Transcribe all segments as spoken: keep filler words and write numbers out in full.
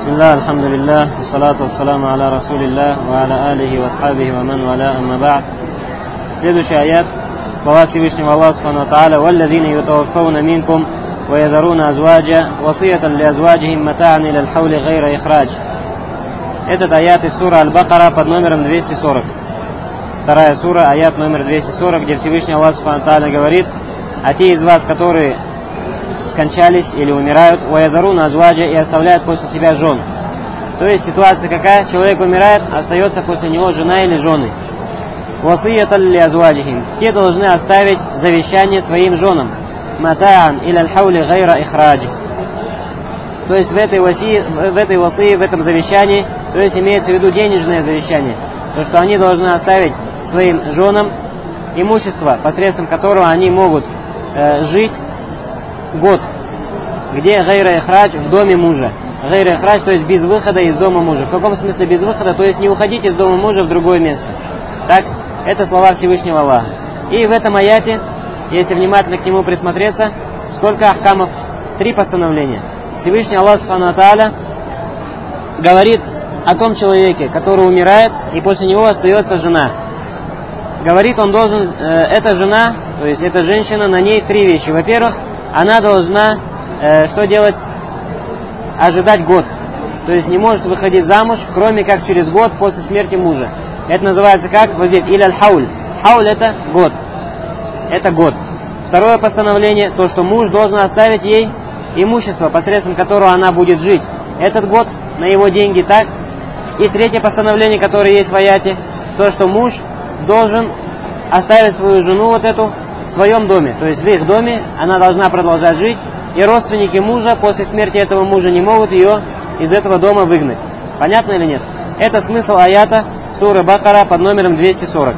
Бисмилlah, алхамдулиллах, салату вассаламу аля расулиллах, ва аля алихи ва асхабихи ва ман валя, амма ба'д. Следующий аят, слова Всевышнего Аллаха субхану ва тааля: «Валлазина ютаваффауна минкум ва язаруна азваджа васиятан ли азваджихим мата'ан иля аль-хаули гайра ихрадж». Этот аят из сура Аль-Бакара под номером двести сорок. Вторая сура, аят номер двести сорок, где Всевышний Аллах субхану ва тааля говорит: «А те из вас, которые скончались или умирают, ваязаруна азваджа, и оставляют после себя жен». То есть ситуация какая? Человек умирает, остается после него жена или жены. Васиятан ли азваджихим. Те должны оставить завещание своим женам. Мата'ан иля аль-хаули гайра ихрадж. То есть в этой васии, в этой васии, в этом завещании, то есть имеется в виду денежное завещание, то что они должны оставить своим женам имущество, посредством которого они могут э, жить год. Где гайра ихрадж? В доме мужа. Гайра ихрадж, то есть без выхода из дома мужа. В каком смысле без выхода? То есть не уходить из дома мужа в другое место. Так, это слова Всевышнего Аллаха. И в этом аяте, если внимательно к нему присмотреться, сколько ахкамов? Три постановления. Всевышний Аллах субхану ва тааля говорит о том человеке, который умирает, и после него остается жена. Говорит, он должен, э, эта жена, то есть эта женщина, на ней три вещи. Во-первых, она должна э, что делать? Ожидать год. То есть не может выходить замуж, кроме как через год после смерти мужа. Это называется как? Вот здесь, иля аль-хауль. Хауль это год. Это год. Второе постановление, то, что муж должен оставить ей имущество, посредством которого она будет жить. Этот год на его деньги, так? И третье постановление, которое есть в аяте, то, что муж должен оставить свою жену вот эту в своем доме. То есть в их доме она должна продолжать жить, и родственники мужа после смерти этого мужа не могут ее из этого дома выгнать. Понятно или нет? Это смысл аята суры Бакара под номером двести сорок.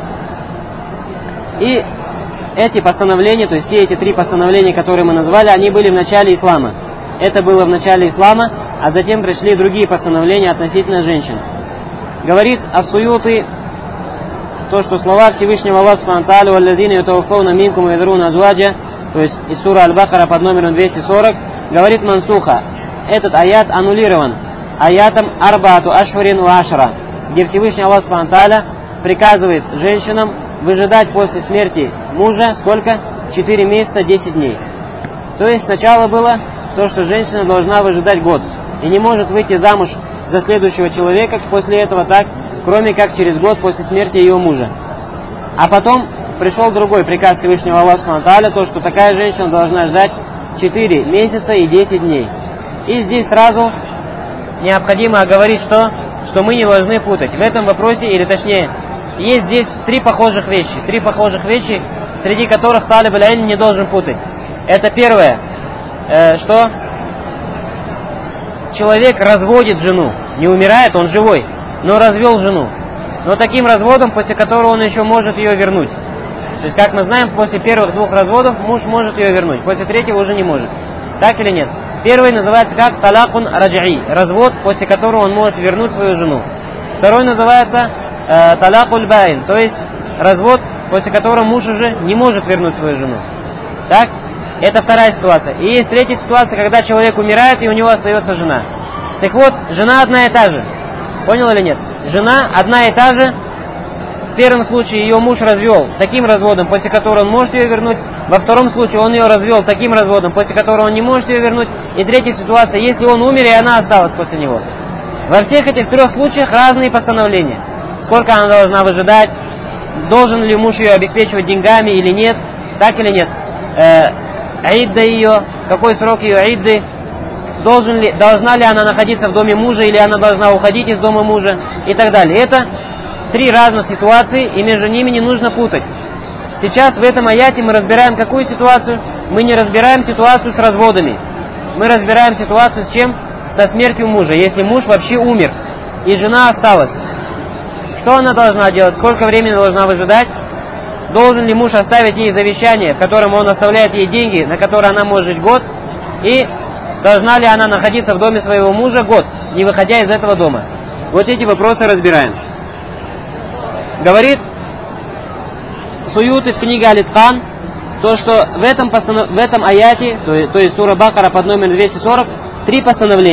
И эти постановления, то есть все эти три постановления, которые мы назвали, они были в начале ислама. Это было в начале ислама, а затем пришли другие постановления относительно женщин. Говорит ас-Суюти, то, что слова Всевышнего Аллаха субхану ва тааля: «Валлазина ютаваффауна минкум ва язаруна азваджа», то есть из сура Аль-Бакара под номером двести сорок, говорит мансуха. Этот аят аннулирован аятом арбаату ашхурин ва ашра, где Всевышний Аллах субхану ва тааля приказывает женщинам выжидать после смерти мужа сколько? четыре месяца, десять дней. То есть сначала было то, что женщина должна выжидать год и не может выйти замуж за следующего человека после этого, так, кроме как через год после смерти ее мужа. А потом пришел другой приказ Всевышнего Аллаха субхану ва тааля, то, что такая женщина должна ждать четыре месяца и десять дней. И здесь сразу необходимо оговорить, что, что мы не должны путать. В этом вопросе, или точнее, есть здесь три похожих вещи. Три похожих вещи, среди которых талиб аль-илм не должен путать. Это первое, э, что человек разводит жену. Не умирает, он живой, но развел жену. Но таким разводом, после которого он еще может ее вернуть. То есть, как мы знаем, после первых двух разводов муж может ее вернуть, после третьего уже не может. Так или нет? Первый называется как талакун раджаи, развод, после которого он может вернуть свою жену. Второй называется э, талакуль байн, то есть развод, после которого муж уже не может вернуть свою жену. Так? Это вторая ситуация. И есть третья ситуация, когда человек умирает и у него остается жена. Так вот, жена одна и та же. Понял или нет? Жена одна и та же. В первом случае ее муж развел таким разводом, после которого он может ее вернуть. Во втором случае он ее развел таким разводом, после которого он не может ее вернуть. И третья ситуация, если он умер и она осталась после него. Во всех этих трех случаях разные постановления. Сколько она должна выжидать, должен ли муж ее обеспечивать деньгами или нет, так или нет. Э, аидда ее, какой срок ее аидды, должен ли, должна ли она находиться в доме мужа или она должна уходить из дома мужа и так далее. Это три разных ситуации, и между ними не нужно путать. Сейчас в этом аяте мы разбираем какую ситуацию? Мы не разбираем ситуацию с разводами. Мы разбираем ситуацию с чем? Со смертью мужа. Если муж вообще умер, и жена осталась. Что она должна делать? Сколько времени должна выжидать? Должен ли муж оставить ей завещание, в котором он оставляет ей деньги, на которые она может жить год? И должна ли она находиться в доме своего мужа год, не выходя из этого дома? Вот эти вопросы разбираем. Говорит Суюти в книге Аль-Иткан, то, что в этом, постанов... в этом аяте, то, то есть сура Бакара под номером двести сорок, три постановления.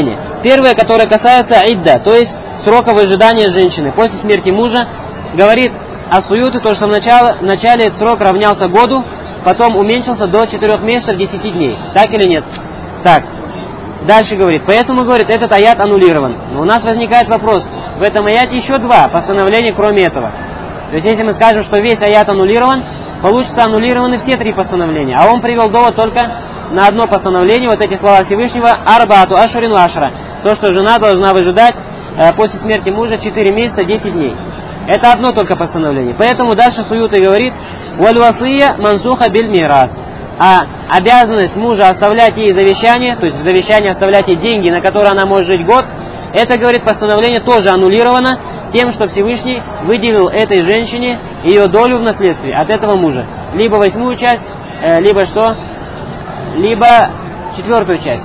Первое, которое касается идда, то есть срока выжидания женщины после смерти мужа, говорит ас-Суюти, то, что вначале, вначале этот срок равнялся году, потом уменьшился до четырёх месяцев десяти дней. Так или нет? Так. Дальше говорит, поэтому, говорит, этот аят аннулирован. Но у нас возникает вопрос, в этом аяте еще два постановления, кроме этого. То есть, если мы скажем, что весь аят аннулирован, получится аннулированы все три постановления. А он привел довод только на одно постановление, вот эти слова Всевышнего, арбаату ашурин ашра, то, что жена должна выжидать э, после смерти мужа четыре месяца десять дней. Это одно только постановление. Поэтому дальше Суюти говорит, валь васия мансуха биль мират. А обязанность мужа оставлять ей завещание, то есть в завещании оставлять ей деньги, на которые она может жить год, это, говорит, постановление тоже аннулировано тем, что Всевышний выделил этой женщине ее долю в наследстве от этого мужа. Либо восьмую часть, э, либо что? Либо четвертую часть.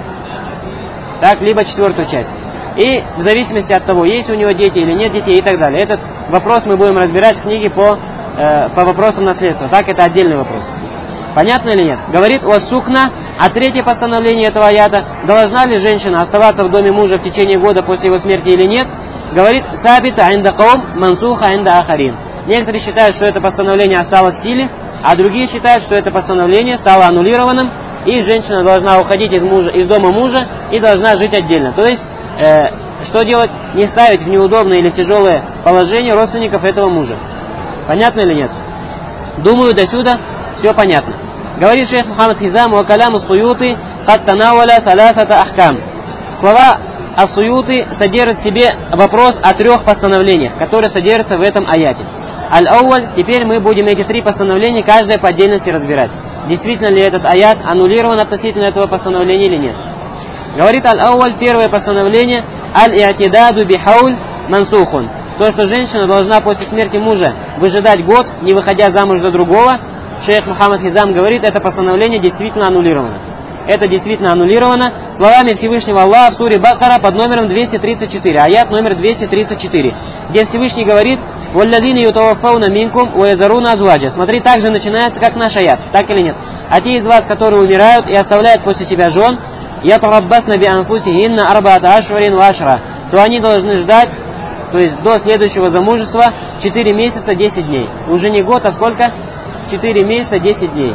Так, либо четвертую часть. И в зависимости от того, есть у него дети или нет детей и так далее. Этот вопрос мы будем разбирать в книге по, э, по вопросам наследства. Так, это отдельный вопрос. Понятно или нет? Говорит уассукна, а третье постановление этого аята, должна ли женщина оставаться в доме мужа в течение года после его смерти или нет, говорит сабита инда каум мансуха инда ахарин. Некоторые считают, что это постановление осталось в силе, а другие считают, что это постановление стало аннулированным, и женщина должна уходить из, мужа, из дома мужа и должна жить отдельно. То есть, э, что делать? Не ставить в неудобное или в тяжелое положение родственников этого мужа. Понятно или нет? Думаю, до сюда все понятно. Говорит шейх Мухаммад Хизам, ва каляму Суюти кад танаваля саласата ахкам. Слова ас-Суюти содержат в себе вопрос о трех постановлениях, которые содержатся в этом аяте. Аль-Ауаль, теперь мы будем эти три постановления, каждое по отдельности разбирать. Действительно ли этот аят аннулирован относительно этого постановления или нет. Говорит Аль-Ауаль, первое постановление, аль-и'тидаду бихауль мансухун. То, что женщина должна после смерти мужа выжидать год, не выходя замуж за другого, шейх Мухаммад Хизам говорит, это постановление действительно аннулировано. Это действительно аннулировано словами Всевышнего Аллаха в суре Бакара под номером двести тридцать четыре, аят номер двести тридцать четыре, где Всевышний говорит, «Валладина ютаваффауна минкум уэзаруна азваджа». Смотри, так же начинается, как наш аят, так или нет? А те из вас, которые умирают и оставляют после себя жен, ятараббасна би анфусихинна арбаата ашварин ва ашра, то они должны ждать, то есть до следующего замужества, четыре месяца десять дней. Уже не год, а сколько? четыре месяца десять дней.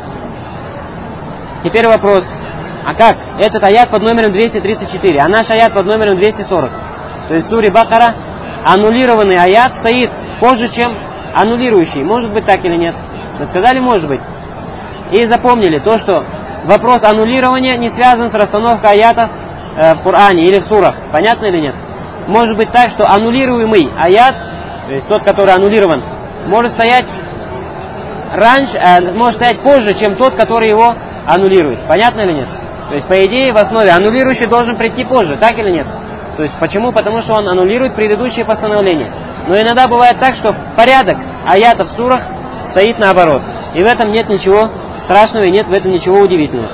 Теперь вопрос, а как? Этот аят под номером двести тридцать четыре, а наш аят под номером двести сорок. То есть в суре Бакара аннулированный аят стоит позже, чем аннулирующий. Может быть так или нет? Вы сказали, может быть. И запомнили то, что вопрос аннулирования не связан с расстановкой аятов э, в Коране или в сурах. Понятно или нет? Может быть так, что аннулируемый аят, то есть тот, который аннулирован, может стоять раньше, э, может стоять позже, чем тот, который его аннулирует. Понятно или нет? То есть, по идее, в основе аннулирующий должен прийти позже, так или нет? То есть, почему? Потому что он аннулирует предыдущее постановление. Но иногда бывает так, что порядок аятов в сурах стоит наоборот. И в этом нет ничего страшного и нет в этом ничего удивительного.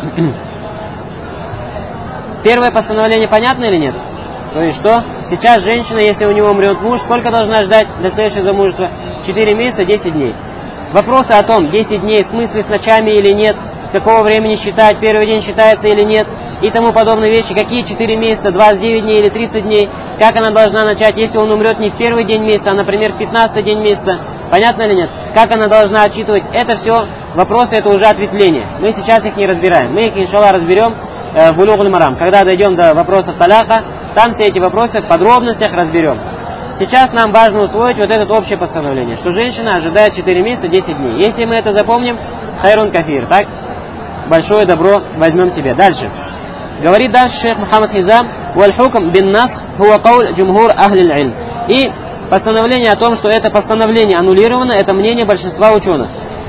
Первое постановление понятно или нет? То есть, что сейчас женщина, если у него умрет муж, сколько должна ждать до следующего замужества? четыре месяца, десять дней. Вопросы о том, десять дней в смысле с ночами или нет, с какого времени считать, первый день считается или нет, и тому подобные вещи, какие четыре месяца, двадцать девять дней или тридцать дней, как она должна начать, если он умрет не в первый день месяца, а, например, в пятнадцатый день месяца, понятно или нет, как она должна отчитывать, это все вопросы, это уже ответвления, мы сейчас их не разбираем, мы их, иншаллах, разберем э, в Булуг аль-Марам, когда дойдем до вопросов таляка, там все эти вопросы в подробностях разберем. Сейчас нам важно усвоить вот это общее постановление, что женщина ожидает четыре месяца, десять дней. Если мы это запомним, хайрун кафир, так? Большое добро возьмем себе. Дальше. Говорит дальше шейх Мухаммад Хизам, «Валь хукм бин насх хуа кауль джумхур ахлил илм». И постановление о том, что это постановление аннулировано, это мнение большинства ученых.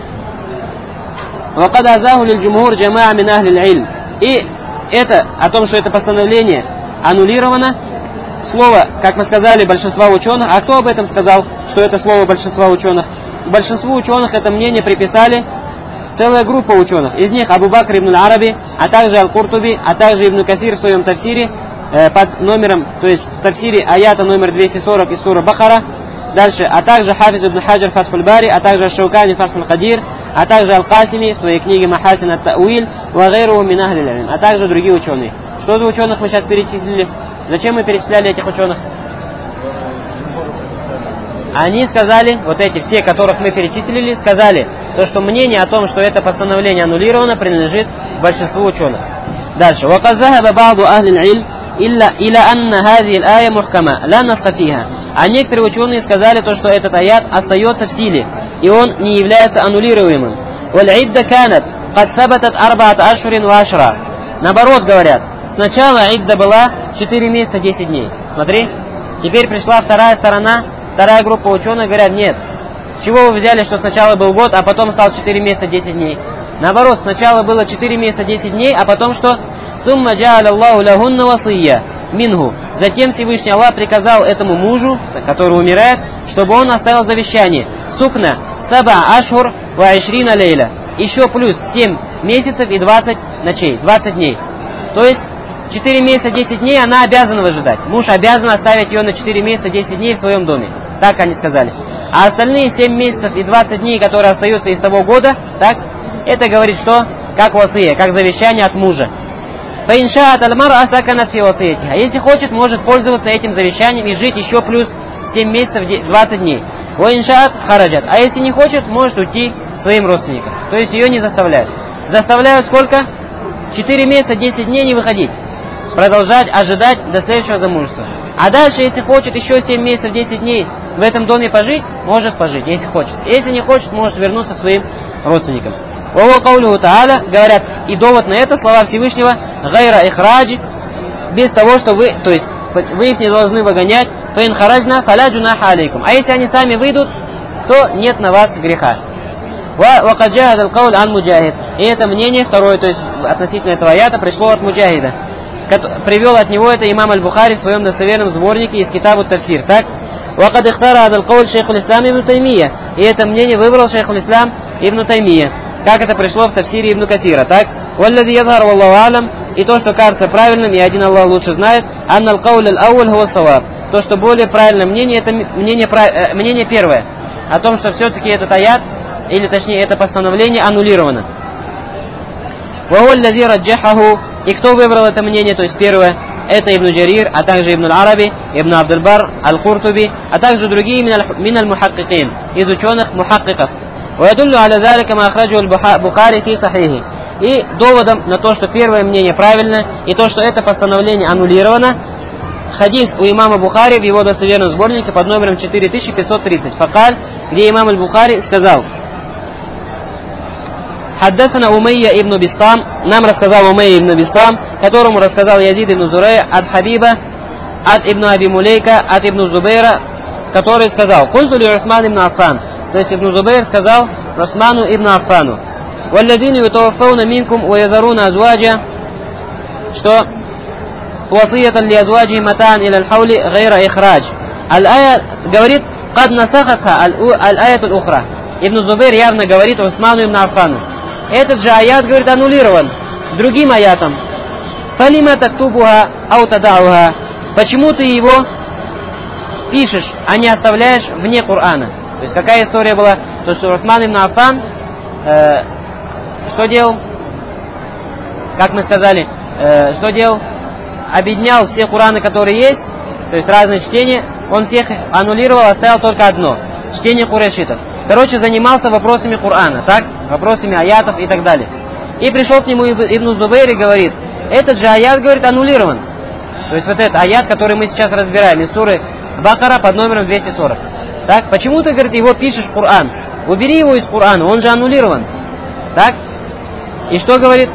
«Вакад азаху лиль джумхур джамаа мин ахлил илм». И это о том, что это постановление аннулировано, слово, как мы сказали, большинства ученых. А кто об этом сказал, что это слово большинства ученых? Большинству ученых это мнение приписали целая группа ученых. Из них Абу Бакр ибн Араби, а также Аль-Куртуби, а также Ибн Касир в своем тафсире, э, под номером, то есть в тафсире аята номер двести сорок из сура Бахара. Дальше, а также Хафиз ибн Хаджар Фатхуль Бари, а также Шаукани Фатхуль Кадир, а также Аль-Касими в своей книге Махасин ат-Тауиль, ва гайруху мин ахлил илм, а также другие ученые. Что за ученых мы сейчас перечислили? Зачем мы перечисляли этих ученых? Они сказали, вот эти все, которых мы перечислили, сказали, то, что мнение о том, что это постановление аннулировано, принадлежит большинству ученых. Дальше. وَقَدْ ذَهَبَ بَعْضُ أَهْلِ الْعِلْمِ إِلَّا أَنَّ هَذِهِ الْآيَةَ مُحْكَمَةٌ لَا نَسْخَ فِيهَا. А некоторые ученые сказали, то, что этот аят остается в силе, и он не является аннулируемым. وَالْعِدَّةُ كَانَتْ قَدْ ثَبَتَتْ أَرْبَعَةَ أَشْهُرٍ وَعَشْرًا. Наоборот говорят, сначала идда была четыре месяца десять дней. Смотри, теперь пришла вторая сторона, вторая группа ученых, говорят, нет. С чего вы взяли, что сначала был год, а потом стал четыре месяца десять дней? Наоборот, сначала было четыре месяца десять дней, а потом что? «Сумма джа'аля Аллаху лахунна васия минху». Затем Всевышний Аллах приказал этому мужу, который умирает, чтобы он оставил завещание. «Сукна саба ашхур ва ишрина лейля». Еще плюс семь месяцев и двадцать ночей, двадцать дней. То есть четыре месяца десять дней она обязана выжидать. Муж обязан оставить ее на четыре месяца десять дней в своем доме. Так они сказали. А остальные семь месяцев и двадцать дней, которые остаются из того года, так, это говорит что? Как васия, как завещание от мужа. Если хочет, может пользоваться этим завещанием и жить еще плюс семь месяцев двадцать дней. хараджат. А если не хочет, может уйти к своим родственникам. То есть ее не заставляют. Заставляют сколько? четыре месяца десять дней не выходить. Продолжать ожидать до следующего замужества. А дальше, если хочет еще семь месяцев десять дней в этом доме пожить, может пожить, если хочет. Если не хочет, может вернуться к своим родственникам. Ва каулюху тааля, говорят, и довод на это слова Всевышнего, гайра ихрадж, без того, что вы, то есть вы их не должны выгонять, фаин хараджна фаля джунаха алейкум. А если они сами выйдут, то нет на вас греха. Ва каджахад аль-кауль ан муджахид. И это мнение второе, то есть относительно этого аята, пришло от муджахида. Привел от него это имам аль-Бухари в своем достоверном сборнике из китабу Тафсир. Так? Ва кад ихтара адал кауль шейхуль ислам ибн Таймия. И это мнение выбрал шейхуль ислам ибн Таймия. Как это пришло в Тафсире ибн Касира. Так? Валлади ядхар валлаху алям. И то, что кажется правильным, и один Аллах лучше знает, анна аль-кауль аль-ауаль хуа саваб. То, что более правильное мнение, это мнение, э, мнение первое. О том, что все-таки этот аят, или точнее это постановление аннулировано. Валлади раджахаху. И кто выбрал это мнение, то есть первое, это Ибн Джарир, а также Ибн Аль-Араби, Ибн Абдул-Бар, Аль-Куртуби, а также другие мин аль-мухаккикин, из ученых мухаккиков. ويدل على ذلك ما أخرجه البخاري في صحيحه. И доводом на то, что первое мнение правильно, и то, что это постановление аннулировано, хадис у имама Бухари в его достоверном сборнике под номером четыре тысячи пятьсот тридцать. Факаль, где имам Аль-Бухари сказал: Хаддасана Умайя ибн Бистам, нам рассказал Умайя ибн Бистам, которому рассказал Язид ибн Зурей от Хабиба, от ибн Аби Мулейка, от ибн Зубейра, который сказал: Культу ли Усман ибн Аффан. То есть ибн Зубейр сказал Усману ибн Аффану: Валладини ютаваффауна минкум уязаруна азваджа, что васиятан ли азваджи матан иля аль-хаули гайра ихрадж. Аль-ая говорит: Кад насахатха аль-аяту аль-ухра. Ибн Зубейр явно говорит Усману ибн Аффану. Этот же аят, говорит, аннулирован другим аятом. Фалима тактубуха ау тадауха. Почему ты его пишешь, а не оставляешь вне Корана? То есть какая история была? То, что Усман ибн Аффан э, что делал? Как мы сказали, э, что делал? Объединял все Кораны, которые есть, то есть разные чтения. Он всех аннулировал, оставил только одно. Чтение курайшитов. Короче, занимался вопросами Корана, так? Вопросами аятов и так далее. И пришел к нему Ибн Зубейр и говорит: этот же аят, говорит, аннулирован. То есть вот этот аят, который мы сейчас разбираем, из суры Бакара под номером двести сорок. Так? Почему ты, говорит, его пишешь в Коран? Убери его из Корана, он же аннулирован. Так? И что говорит?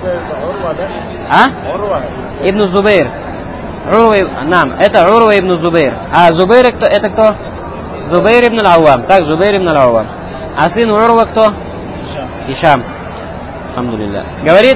А? Ибн Зубейр. Урва, нам, это Урва ибн Зубейр. А Зубейр это, это кто? Зубейр ибн Аль-Ауам. Так, Зубейр ибн Аль-Ауам. А сын Урва кто? Ишам. Алхамдулилля. Говорит: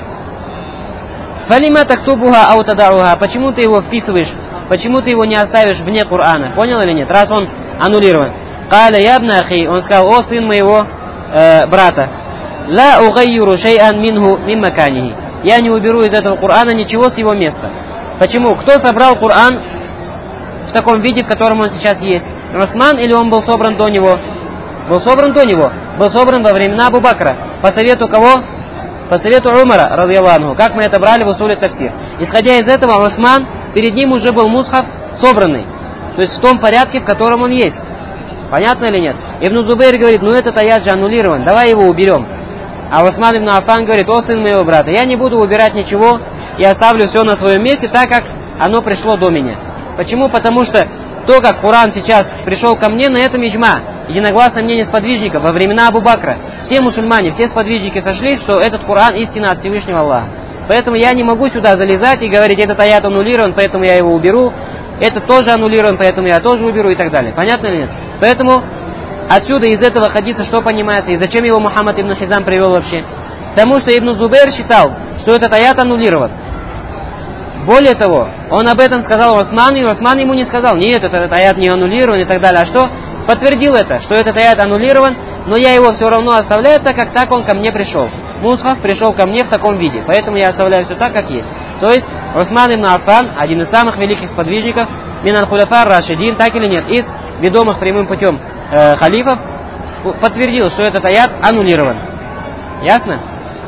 Фалима тактубуха ау тадауха. Почему ты его вписываешь? Почему ты его не оставишь вне Корана? Понял или нет? Раз он аннулирован. Каля ябна ахи. Он сказал: о сын моего э, брата. Ла угайюру шей'ан минху мин маканихи. Я не уберу из этого Корана ничего с его места. Почему? Кто собрал Коран в таком виде, в котором он сейчас есть? Усман или он был собран до него? Был собран до него. Был собран во времена Абу Бакра. По совету кого? По совету Умара, радийаллаху анху. Как мы это брали в усуле тафсир. Исходя из этого, Усман перед ним уже был мусхаф собранный. То есть в том порядке, в котором он есть. Понятно или нет? Ибн Зубейр говорит, ну этот аят же аннулирован, давай его уберем. А Усман ибн Аффан говорит, о сын моего брата, я не буду убирать ничего и оставлю все на своем месте, так как оно пришло до меня. Почему? Потому что то, как Коран сейчас пришел ко мне, на этом иджма, единогласное мнение сподвижников во времена Абу Бакра. Все мусульмане, все сподвижники сошлись, что этот Коран истина от Всевышнего Аллаха. Поэтому я не могу сюда залезать и говорить, этот аят аннулирован, поэтому я его уберу, этот тоже аннулирован, поэтому я тоже уберу и так далее. Понятно или нет? Поэтому отсюда из этого хадиса что понимается, и зачем его Мухаммад ибн Хизам привел вообще? Потому что Ибн Зубейр считал, что этот аят аннулирован. Более того, он об этом сказал Осману, и Осман ему не сказал, нет, этот, этот аят не аннулирован и так далее. А что? Подтвердил это, что этот аят аннулирован, но я его все равно оставляю, так как так он ко мне пришел. Мусхаф пришел ко мне в таком виде, поэтому я оставляю все так, как есть. То есть Усман ибн Аффан, один из самых великих сподвижников, минан хуляфар рашидин, так или нет, из ведомых прямым путем э, халифов, подтвердил, что этот аят аннулирован. Ясно?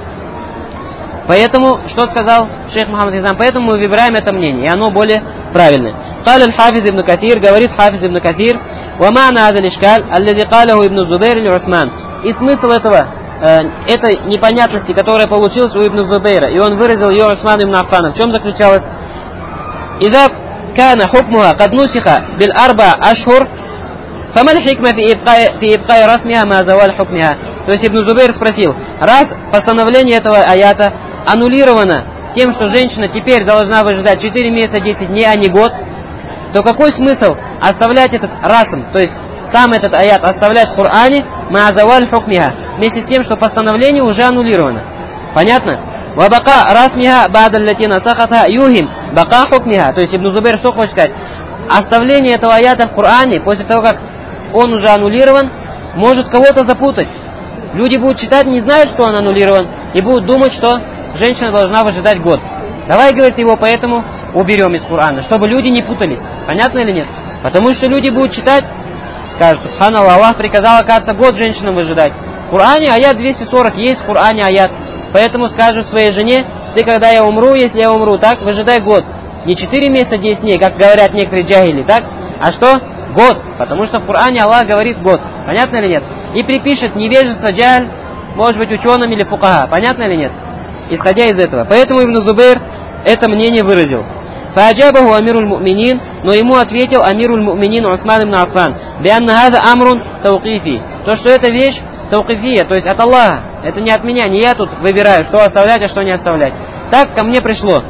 Поэтому, что сказал шейх Мухаммад Хизам, поэтому мы выбираем это мнение, и оно более правильное. قال الحافظ ابن كثير, говорит Хафиз ибн Касир, ومعنى هذا الإشكال الذي قاله ابن الزبير لعثمان. И смысл этого, э, этой непонятности, которая получилась у ибн Зубейра, и он выразил ее Усман ибн Аффана, в чем заключалась? إذا كان حكمها قد نسخ بالأربع أشهر فما الحكمة في إبقاء في إبقاء رسمها ما زوال حكمها. То есть ибн Зубейр спросил, раз постановление этого аята аннулировано тем, что женщина теперь должна выжидать четыре месяца десять дней, а не год, то какой смысл оставлять этот расм, то есть сам этот аят оставлять в Коране ма заваль хукмиха, вместе с тем, что постановление уже аннулировано. Понятно? Вабака расмиха ба'да аллати насахатха юхим бака хукмиха. То есть ибн Зубейр что хочет сказать? Оставление этого аята в Коране после того, как он уже аннулирован, может кого-то запутать. Люди будут читать, не знают, что он аннулирован, и будут думать, что женщина должна выжидать год. Давай, говорит, его поэтому уберем из Корана, чтобы люди не путались. Понятно или нет? Потому что люди будут читать, скажут, субханаллах, Аллах приказал, оказывается, год женщинам выжидать. В Коране аят двести сорок, есть в Коране аят. Поэтому скажут своей жене, ты когда я умру, если я умру, так, выжидай год. Не четыре месяца, десять дней, как говорят некоторые джахили, так? А что? Год. Потому что в Коране Аллах говорит год. Понятно или нет? И припишет невежество, джахль, может быть, ученым или фукаха. Понятно или нет? Исходя из этого. Поэтому Ибн Зубейр это мнение выразил. Фаджабаху амируль му'минин, но ему ответил амируль му'минин Усман ибн Аффан, бианна хаза амрун таукифи. То, что это вещь таукифия, то есть от Аллаха. Это не от меня, не я тут выбираю, что оставлять, а что не оставлять. Так ко мне пришло.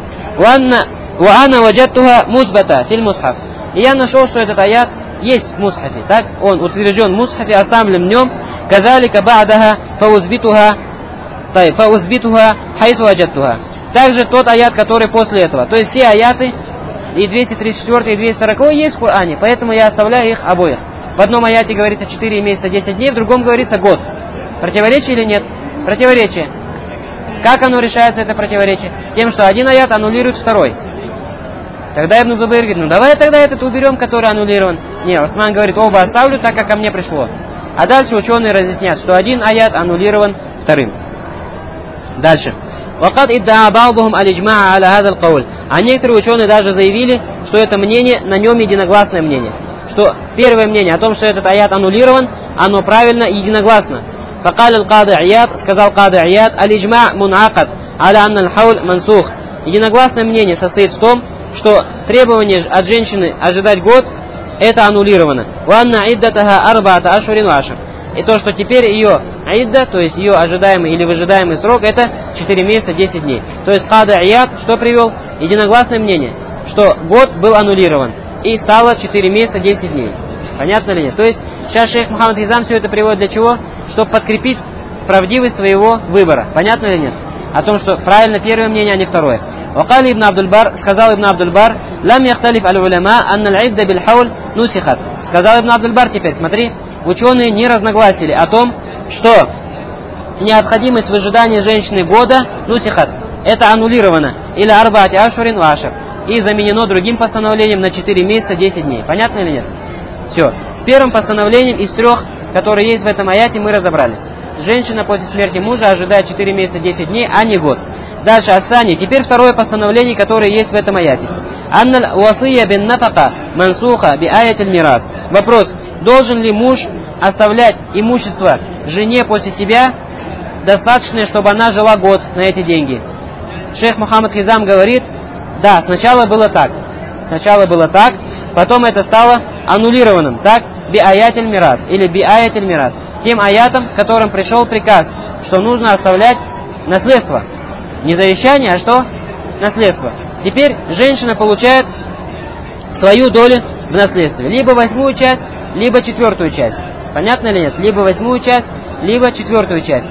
Уанна ваджаттуха музбата филь мусхаф. И я нашел, что этот аят есть в мусхафе. Так, он утвержден в мусхафе, оставлен в нем. Казалика ба'даха фаузбитуха фаузбитуха хайсу ваджаттуха. Также тот аят, который после этого. То есть все аяты, и двести тридцать четыре, и двести сорок, есть в Коране, поэтому я оставляю их обоих. В одном аяте говорится четыре месяца, десять дней, в другом говорится год. Противоречие или нет? Противоречие. Как оно решается, это противоречие? Тем, что один аят аннулирует второй. Тогда Ибн Зубейр говорит, ну давай тогда этот уберем, который аннулирован. Не, Осман говорит, оба оставлю, так как ко мне пришло. А дальше ученые разъяснят, что один аят аннулирован вторым. Дальше. وقد ادعى بعضهم الإجماع على هذا القول. А некоторые ученые даже заявили, что это мнение, на нем единогласное мнение. Что первое мнение о том, что этот аят аннулирован, оно правильно и единогласно. فقال القاضي عياض, сказал Кади Ияд, الإجماع منعقد على أن الحول منسوخ. Единогласное мнение состоит в том, что требование от женщины ожидать год, это аннулировано. وأن عدتها أربعة أشهر وعشر. И то, что теперь ее идда, то есть ее ожидаемый или выжидаемый срок, это четыре месяца, десять дней. То есть Кади Ияд что привел? Единогласное мнение, что год был аннулирован. И стало четыре месяца, десять дней. Понятно ли нет? То есть сейчас шейх Мухаммад Хизам все это приводит для чего? Чтобы подкрепить правдивость своего выбора. Понятно ли нет? О том, что правильно первое мнение, а не второе. Вакали ибн Абдуль-Бар, сказал ибн Абдуль-Бар, лам яхталиф аль-уляма анна аль-идда биль-хауль нусихат. Сказал ибн Абдуль-Бар теперь, смотри, ученые не разногласили о том, что необходимость выжидания женщины года, нусихат, это аннулировано, или арбаати ашурин ва ашар, и заменено другим постановлением на четыре месяца, десять дней. Понятно или нет? Все. С первым постановлением из трех, которые есть в этом аяте, мы разобрались. Женщина после смерти мужа ожидает четыре месяца, десять дней, а не год. Дальше, Ассани. Теперь второе постановление, которое есть в этом аяте. Анналь васия бин нафака мансуха би аятиль мирас. Вопрос, должен ли муж оставлять имущество жене после себя, достаточно, чтобы она жила год на эти деньги? Шейх Мухаммад Хизам говорит, да, сначала было так. Сначала было так, потом это стало аннулированным. Так, би аятиль мирас или би аятиль мирас. Тем аятом, в котором пришел приказ, что нужно оставлять наследство. Не завещание, а что? Наследство. Теперь женщина получает свою долю в наследстве. Либо восьмую часть, либо четвертую часть. Понятно или нет? Либо восьмую часть, либо четвертую часть.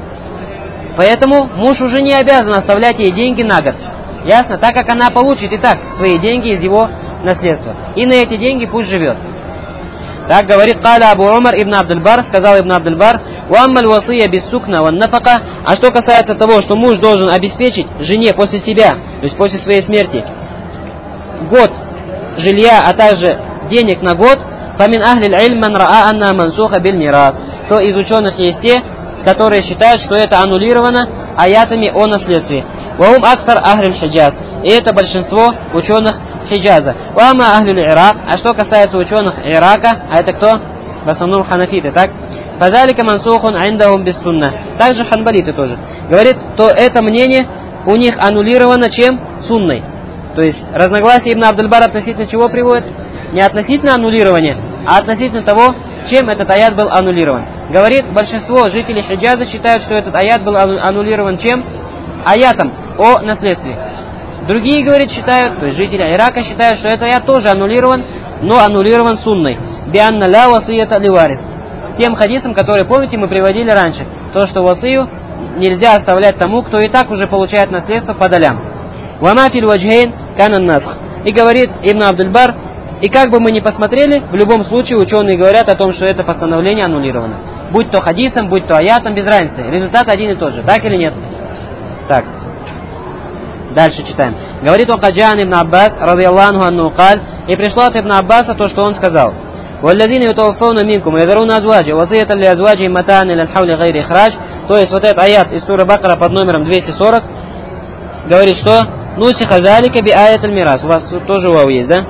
Поэтому муж уже не обязан оставлять ей деньги на год. Ясно? Так как она получит и так свои деньги из его наследства. И на эти деньги пусть живет. Так говорит Каля Абу Умар ибн Абдул-Бар, сказал ибн Абдул-Бар, «Уаммаль васия биссукна ван нафака». А что касается того, что муж должен обеспечить жене после себя, то есть после своей смерти, год жилья, а также денег на год, фамин ахлиль ильм ман раа анна мансуха биль мирас, то из ученых есть те, которые считают, что это аннулировано аятами о наследстве. Ваум аксар ахлиль хиджаз. И это большинство ученых Хиджаза. Вама ахлюль Ирак. А что касается ученых Ирака, а это кто? В основном ханафиты, так? Фазалика мансухун индахум бис сунна. Также ханбалиты тоже. Говорит, то это мнение у них аннулировано чем? Сунной. То есть разногласие Ибн Абдул-Бар относительно чего приводит? Не относительно аннулирования, а относительно того, чем этот аят был аннулирован. Говорит, большинство жителей Хиджаза считают, что этот аят был аннулирован чем? Аятом о наследстве. Другие, говорит, считают, то есть жители Ирака считают, что это аят тоже аннулирован, но аннулирован сунной. Бианна ля васията ливарис. Тем хадисом, который, помните, мы приводили раньше. То, что васию нельзя оставлять тому, кто и так уже получает наследство по долям. Вама фил ваджхейн канан насх. И говорит Ибн Абдул-Бар, и как бы мы ни посмотрели, в любом случае ученые говорят о том, что это постановление аннулировано. Будь то хадисом, будь то аятом, без разницы. Результат один и тот же. Так или нет? Так. Дальше читаем. Говорит Окаджан ибн Аббас, радиаллаху анху, каль, и пришло от Ибн Аббаса то, что он сказал. «Валладзина ютаваффауна минкум, ядруна азваджа, васиятан ли азваджи матан или аль-хаули гайри ихрадж». То есть вот этот аят из суры Бакара под номером двести сорок говорит, что «Нусиха залика би аят аль-мирас». У вас тут тоже вау есть, да?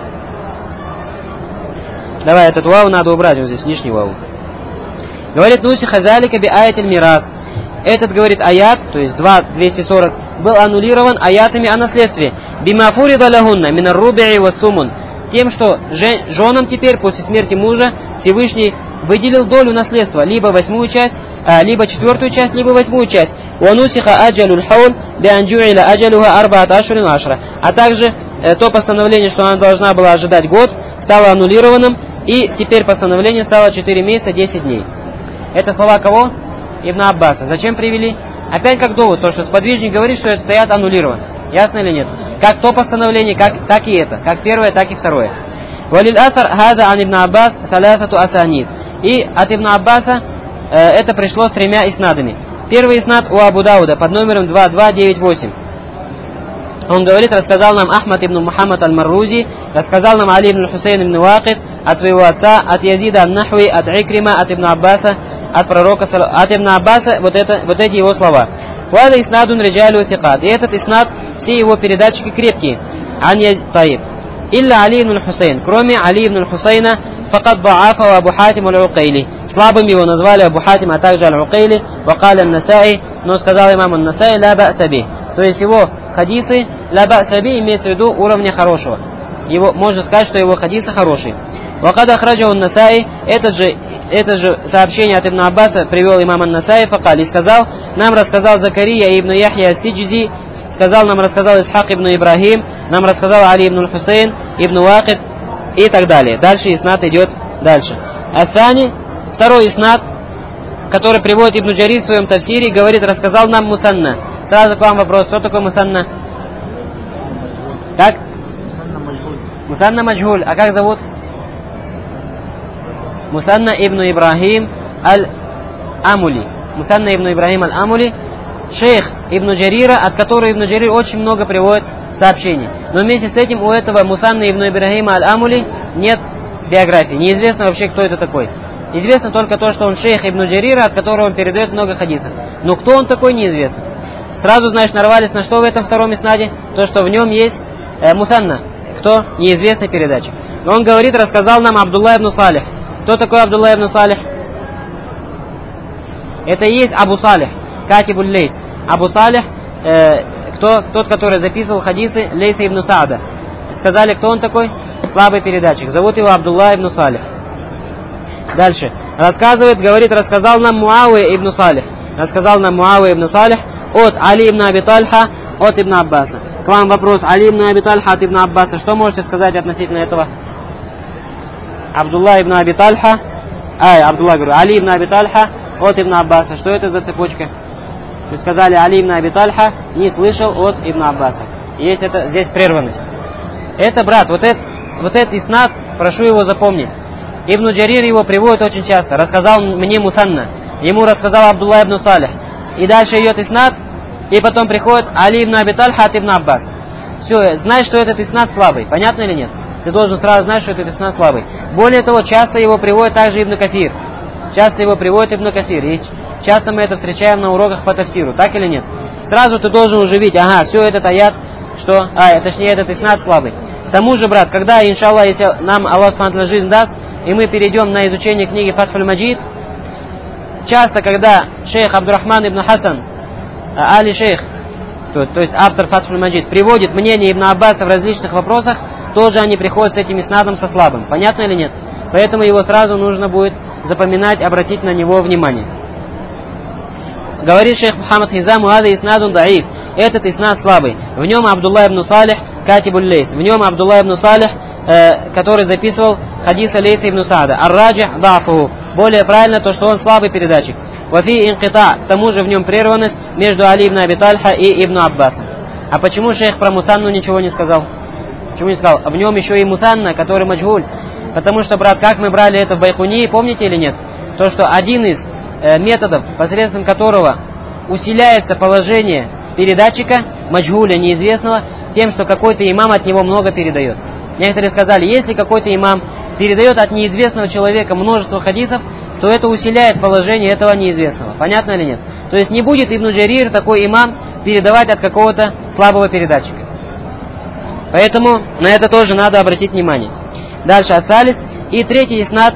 Давай, этот вау надо убрать, вот здесь лишний вау. Говорит «Нусиха залика би аят аль-мирас». Этот, говорит, аят, то есть два двести сорок, был аннулирован аятами о наследстве. Бимафурида лахунна минар руби'i вассумун. Тем, что женам теперь после смерти мужа Всевышний выделил долю наследства, либо восьмую часть, либо четвертую часть, либо восьмую часть. Уанусиха аджалюль хаул бианджуиля аджалюха арбаат ашурин ашра. А также э, то постановление, что она должна была ожидать год, стало аннулированным, и теперь постановление стало четыре месяца десять дней. Это слова кого? Ибн Аббаса. Зачем привели? Опять как довод, то, что сподвижник говорит, что этот аят аннулирован. Ясно или нет? Как то постановление, как, так и это. Как первое, так и второе. Валил асар хаза ан ибн Аббас салясату асанид. И от Ибн Аббаса э, это пришло с тремя иснадами. Первый иснад у Абу Дауда под номером два два девять восемь. Он говорит, рассказал нам Ахмад ибн Мухаммад аль-Маррузи, рассказал нам Али ибн Хусейн ибн Вакид от своего отца, от Язида ан-Нахви, от Икрима, от Ибн Аббаса, от пророка, от Ибн Аббаса, вот, это, вот эти его слова. «Вада иснадун риджалю тикат». И этот иснад, все его передатчики крепкие. Ан Таиб. «Илля Али ибн Хусейн». Кроме Али ибн Хусейна, «Факад баафа Абу Хатим аль-Укайли». Слабым его назвали Абу Хатим, а также аль-Укайли. «Вакаля ан-Насаи». Но сказал имам ан-Насаи, «Ла ба'саби». То есть его хадисы, «Ла ба'саби» имеется в виду уровня хорошего. Его, можно сказать, что его хадисы хорошие. «Вакад ахраджа ан-Насаи». Это же, это же сообщение от Ибн Аббаса привел имам ан-Насаи, факали, и сказал, нам рассказал Закария ибн Яхья ас-Сиджзи, сказал, нам рассказал Исхак ибн Ибрахим, нам рассказал Али ибн Хусейн, ибн Вакид и так далее. Дальше иснад идет дальше. Асани, второй иснад, который приводит Ибн Джарир в своем тафсире, говорит, рассказал нам Мусанна. Сразу к вам вопрос, что такое Мусанна? Как? Мусанна Маджхуль. А как зовут? Мусанна ибн Ибрахим аль-Амули. Мусанна ибн Ибрахим аль-Амули, шейх Ибн Джарира, от которого Ибн Джарир очень много приводит сообщений. Но вместе с этим у этого Мусанна ибн Ибрахима аль-Амули нет биографии. Неизвестно вообще, кто это такой. Известно только то, что он шейх Ибн Джарира, от которого он передает много хадисов. Но кто он такой, неизвестно. Сразу, знаешь, нарвались на что в этом втором иснаде? То, что в нем есть э, мусанна. Кто? Неизвестный передатчик. Но он говорит, рассказал нам Абдулла ибн Салих. Кто такой Абдулла ибн Салих? Это и есть Абу Салих, Катибуль Лейт. Абу Салих, э, кто, тот, который записывал хадисы Лейта ибн Саада. Сказали, кто он такой? Слабый передатчик. Зовут его Абдулла ибн Салих. Дальше. Рассказывает, говорит, рассказал нам Муавия ибн Салих. Рассказал нам Муавия ибн Салих от Али ибн Аби Тальха, от Ибн Аббаса. К вам вопрос. Али ибн Аби Тальха от Ибн Аббаса. Что можете сказать относительно этого? Абдулла ибн Аби Тальха. Ай, Абдулла, говорю. Али ибн Аби Тальха от Ибн Аббаса. Что это за цепочка? Вы сказали, Али ибн Аби Тальха не слышал от Ибн Аббаса. Есть это, здесь прерванность. Это, брат, вот этот, вот этот иснад, прошу его запомнить. Ибн Джарир его приводит очень часто. Рассказал мне Мусанна. Ему рассказал Абдулла ибн Салих. И дальше идет иснад, и потом приходит Али ибн Аби Тальха от Ибн Аббаса. Все, знаешь, что этот иснад слабый. Понятно или нет? Ты должен сразу знать, что этот иснад слабый. Более того, часто его приводит также Ибн Кафир. Часто его приводит Ибн Кафир. И часто мы это встречаем на уроках по тафсиру. Так или нет? Сразу ты должен уже видеть, ага, все этот аят, что, а, точнее, этот иснад слабый. К тому же, брат, когда, иншаллах, если нам Аллах субхану жизнь даст, и мы перейдем на изучение книги Фатхуль Маджид, часто, когда шейх Абдурахман ибн Хасан, Али шейх, то, то есть автор Фатхуль Маджид, приводит мнение Ибн Аббаса в различных вопросах, тоже они приходят с этим иснадом со слабым. Понятно или нет? Поэтому его сразу нужно будет запоминать, обратить на него внимание. Говорит шейх Мухаммад Хизам, «Ада иснадун даиф». Этот иснад слабый. В нем Абдулла ибн Салих, Катибуль Лейс. В нем Абдулла ибн Салих, э, который записывал хадиса Лейса ибн Саада. Ар-раджих дафуху. Более правильно то, что он слабый передатчик. Вафи инкита. К тому же в нем прерванность между Али ибн Аби Тальха и Ибн Аббасом. А почему шейх про Мусанну ничего не сказал? Почему не сказал? В нем еще и Мусанна, который маджгуль. Потому что, брат, как мы брали это в Байхуни, помните или нет? То, что один из э, методов, посредством которого усиляется положение передатчика, маджгуля, неизвестного, тем, что какой-то имам от него много передает. Некоторые сказали, если какой-то имам передает от неизвестного человека множество хадисов, то это усиляет положение этого неизвестного. Понятно или нет? То есть не будет Ибн Джарир, такой имам, передавать от какого-то слабого передатчика. Поэтому на это тоже надо обратить внимание. Дальше Асалис. И третий иснад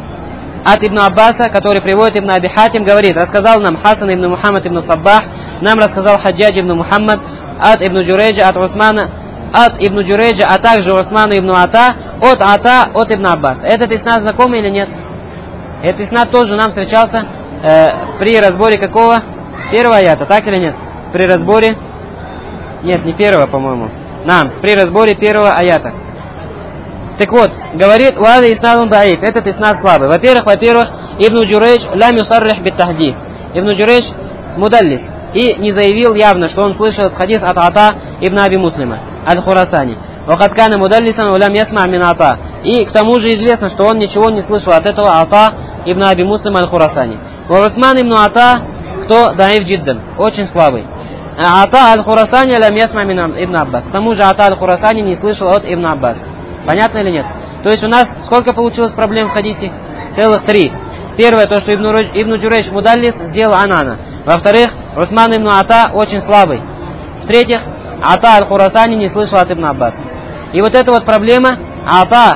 от Ибн Аббаса, который приводит Ибн Аби Хатим, говорит, рассказал нам Хасан ибн Мухаммад ибн Саббах, нам рассказал Хаджадж ибн Мухаммад от Ибн Джурейджа, от Усмана, от Ибн Джурейджа, а также Усмана ибн Ата, от Ата, от Ибн Аббаса. Этот иснад знакомый или нет? Этот иснад тоже нам встречался э, при разборе какого? Первого аята, так или нет? При разборе, нет, не первого, по-моему. Нам, при разборе первого аята. Так вот, говорит, «Уада иснадун даиф». Этот иснад слабый. Во-первых, во-первых, Ибн Джурейдж лям юсаррих биттахдид. Ибн Джурейдж мудаллис. И не заявил явно, что он слышал этот хадис от Ата ибн Аби Муслима, аль-Хурасани. «Вахад кана мудаллисан улям ясма мин Ата». И к тому же известно, что он ничего не слышал от этого Ата ибн Аби Муслима аль-Хурасани. «Ва Усман ибн Ата», кто даиф джиддан, очень слабый. Ата аль-Хурасани лям ясма мин Ибн Аббас. К тому же Ата аль-Хурасани не слышал от Ибн Аббаса. Понятно или нет? То есть у нас сколько получилось проблем в хадисе? Целых три. Первое, то, что Ибн Джурейдж мудаллис сделал анана. Во-вторых, Усман ибн Ата очень слабый. В-третьих, Ата аль-Хурасани не слышал от Ибн Аббаса. И вот эта вот проблема Ата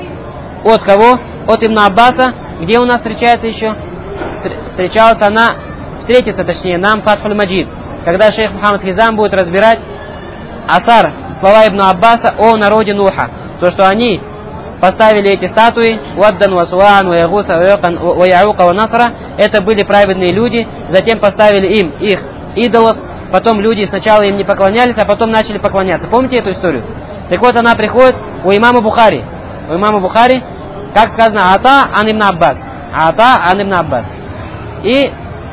от кого? От Ибн Аббаса. Где у нас встречается еще? Встречалась она, встретится точнее, нам Фатхуль Маджид. Когда шейх Мухаммад Хизам будет разбирать асар, слова Ибн Аббаса о народе Нуха. То, что они поставили эти статуи, Уаддан, Васуан, Ваягуса, Ваяука, Ванасра, это были праведные люди, затем поставили им их идолов, потом люди сначала им не поклонялись, а потом начали поклоняться. Помните эту историю? Так вот, она приходит у имама Бухари. У имама Бухари, как сказано, Ата ан Ибн Аббас. Ата ан Ибн Аббас. И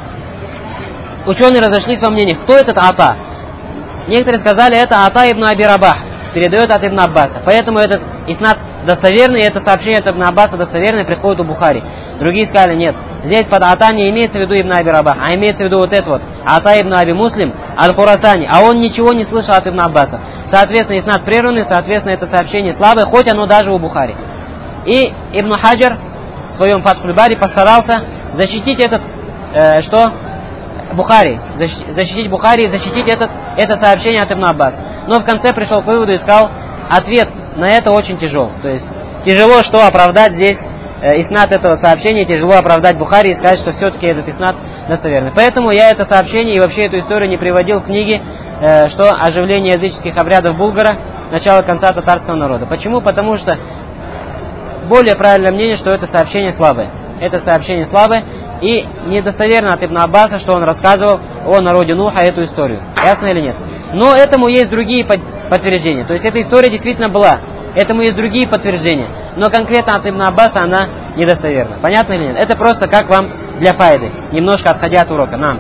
ученые разошлись во мнениях, кто этот Ата? Некоторые сказали, это Ата ибн Аби Рабах, передает от Ибн Аббаса. Поэтому этот иснад достоверный, это сообщение от Ибн Аббаса достоверное приходит у Бухари. Другие сказали, нет, здесь под Ата не имеется в виду Ибн Аби Рабах, а имеется в виду вот это вот, Ата ибн Аби Муслим, аль-Хурасани, а он ничего не слышал от Ибн Аббаса. Соответственно, иснад прерванный, соответственно, это сообщение слабое, хоть оно даже у Бухари. И Ибн Хаджар в своем Фатхуль Бари постарался защитить этот, э, что? Бухари, защитить Бухари, защитить этот, это сообщение от Ибн Аббаса. Но в конце пришел к выводу и сказал, ответ на это очень тяжел. То есть тяжело что оправдать здесь э, иснат этого сообщения, тяжело оправдать Бухари и сказать, что все-таки этот иснат достоверный. Поэтому я это сообщение и вообще эту историю не приводил в книге, э, что оживление языческих обрядов Булгара, начало-конца татарского народа. Почему? Потому что более правильное мнение, что это сообщение слабое. Это сообщение слабое и недостоверно от Ибн Аббаса, что он рассказывал о народе Нуха эту историю. Ясно или нет? Но этому есть другие подтверждения. То есть эта история действительно была. Этому есть другие подтверждения. Но конкретно от Ибн Аббаса она недостоверна. Понятно или нет? Это просто как вам для файды. Немножко отходя от урока. Нам.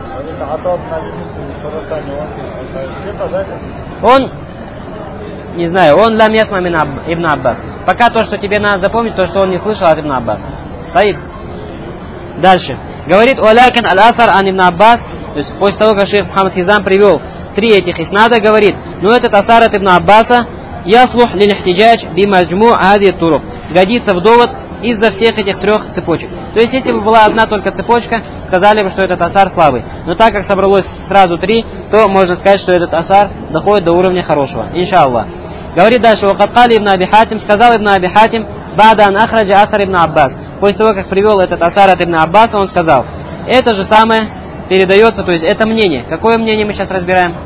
Он, не знаю, он лам ясма мин Ибн Аббас. Пока то, что тебе надо запомнить, то, что он не слышал от Ибн Аббаса. Стоит. Дальше. Говорит Уалякин аль-Асар ан Ибн Аббас. То есть после того, как шейх Мухаммад Хизам привел три этих иснада, говорит, ну этот асар от Ибн Аббаса яслух лиль-ихтиджадж бимаджму ади турук. Годится в довод из-за всех этих трех цепочек. То есть если бы была одна только цепочка, сказали бы, что этот асар слабый. Но так как собралось сразу три, то можно сказать, что этот асар доходит до уровня хорошего. Иншаллах. Говорит дальше, вакаткали Ибн Аби Хатим, сказал Ибн Аби Хатим, бада ан ахраджа асар Ибн Аббас. После того, как привел этот асар от Ибн Аббаса, он сказал, это же самое передается, то есть это мнение. Какое мнение мы сейчас разбираем?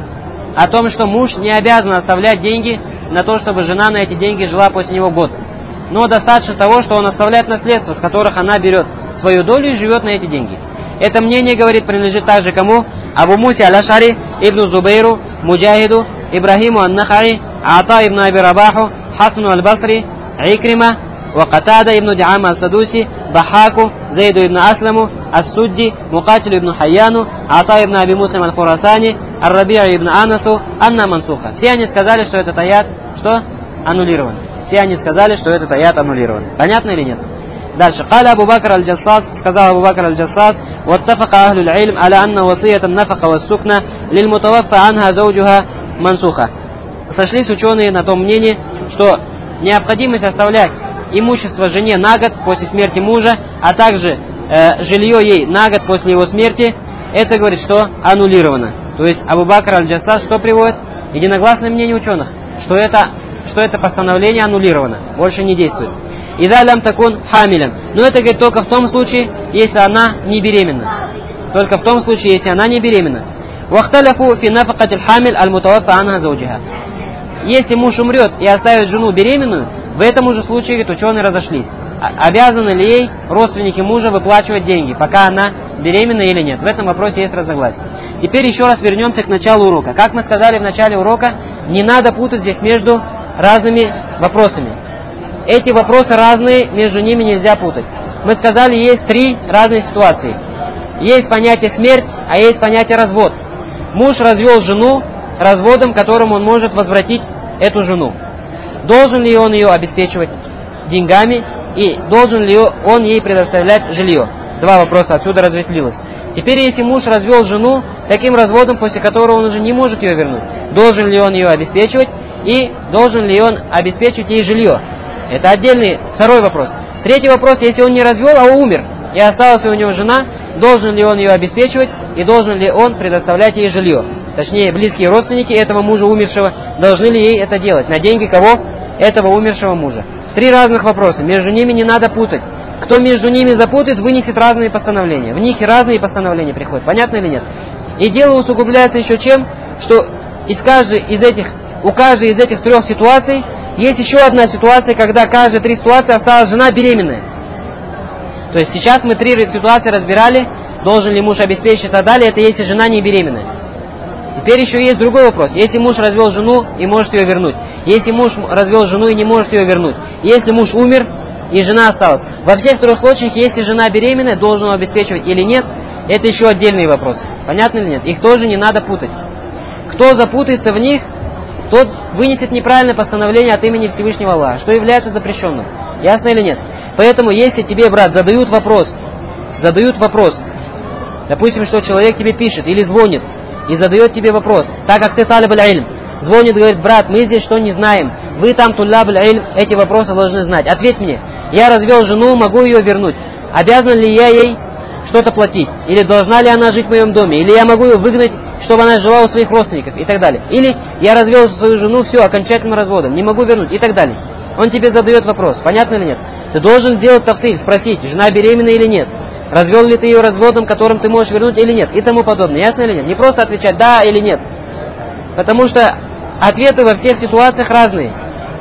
О том, что муж не обязан оставлять деньги на то, чтобы жена на эти деньги жила после него год. Но достаточно того, что он оставляет наследство, с которых она берет свою долю и живет на эти деньги. Это мнение, говорит, принадлежит также кому? Абу Мусе аль-Ашари, Ибн Зубейру, Муджахиду, Ибрахиму ан-Нахаи, Ата ибн Аби Рабаху, Хасану аль-Басри, Икрима, وقتادة ابن دعامة السدوسي ضحاك زيد ابن أسلم السدي مقاتل ابن حيان عطاء ابن أبي مسلم الخراساني الربيع ابن أنس أن منسوخة. Все они сказали, что этот аят, что? Аннулирован. Все они сказали, что этот аят аннулирован. Понятно или нет? Дальше. قال أبو بكر الجصاص, сказал Абу Бакр аль-Джассас, واتفق أهل العلم على أن وصية النفقة والسكنة للمتوفى عنها زوجها منسوخة. Сошлись ученые на том мнении, что необходимость оставлять имущество жене на год после смерти мужа, а также э, жилье ей на год после его смерти, это говорит, что аннулировано. То есть Абу Бакр аль-Джассас что приводит? Единогласное мнение ученых, что это, что это постановление аннулировано, больше не действует. Ида лям такун хамилен. Но это, говорит, только в том случае, если она не беременна. Только в том случае, если она не беременна. Вахталяфу фи нафакатиль хамиль аль-мутаваффа анха зауджиха. Если муж умрет и оставит жену беременную, в этом уже случае, говорит, ученые разошлись. Обязаны ли ей родственники мужа выплачивать деньги, пока она беременна или нет? В этом вопросе есть разногласия. Теперь еще раз вернемся к началу урока. Как мы сказали в начале урока, не надо путать здесь между разными вопросами. Эти вопросы разные, между ними нельзя путать. Мы сказали, есть три разные ситуации. Есть понятие смерть, а есть понятие развод. Муж развел жену разводом, которым он может возвратить эту жену. Должен ли он ее обеспечивать деньгами и должен ли он ей предоставлять жилье? Два вопроса отсюда разветвилось. Теперь, если муж развел жену таким разводом, после которого он уже не может ее вернуть, должен ли он ее обеспечивать и должен ли он обеспечить ей жилье? Это отдельный второй вопрос. Третий вопрос, если он не развел, а умер, и осталась у него жена, должен ли он ее обеспечивать и должен ли он предоставлять ей жилье? Точнее, близкие родственники этого мужа умершего должны ли ей это делать? На деньги кого? Этого умершего мужа. Три разных вопроса. Между ними не надо путать. Кто между ними запутает, вынесет разные постановления. В них и разные постановления приходят. Понятно или нет? И дело усугубляется еще чем? Что из каждой из этих, у каждой из этих трех ситуаций есть еще одна ситуация, когда каждые три ситуации осталась жена беременная. То есть сейчас мы три ситуации разбирали. Должен ли муж обеспечить и так далее. Это если жена не беременная. Теперь еще есть другой вопрос. Если муж развел жену и может ее вернуть. Если муж развел жену и не может ее вернуть. Если муж умер и жена осталась. Во всех трех случаях, если жена беременная, должен он обеспечивать или нет, это еще отдельные вопросы. Понятно или нет? Их тоже не надо путать. Кто запутается в них, тот вынесет неправильное постановление от имени Всевышнего Аллаха, что является запрещенным. Ясно или нет? Поэтому, если тебе, брат, задают вопрос, задают вопрос, допустим, что человек тебе пишет или звонит, и задает тебе вопрос, так как ты талиб аль-илм, звонит, говорит, брат, мы здесь что не знаем, вы там туллаб аль-илм, эти вопросы должны знать. Ответь мне, я развел жену, могу ее вернуть. Обязан ли я ей что-то платить? Или должна ли она жить в моем доме? Или я могу ее выгнать, чтобы она жила у своих родственников и так далее? Или я развел свою жену, все, окончательным разводом, не могу вернуть и так далее. Он тебе задает вопрос, понятно или нет? Ты должен сделать тафсиль, спросить, жена беременна или нет? Развел ли ты ее разводом, которым ты можешь вернуть или нет? И тому подобное. Ясно или нет? Не просто отвечать да или нет. Потому что ответы во всех ситуациях разные.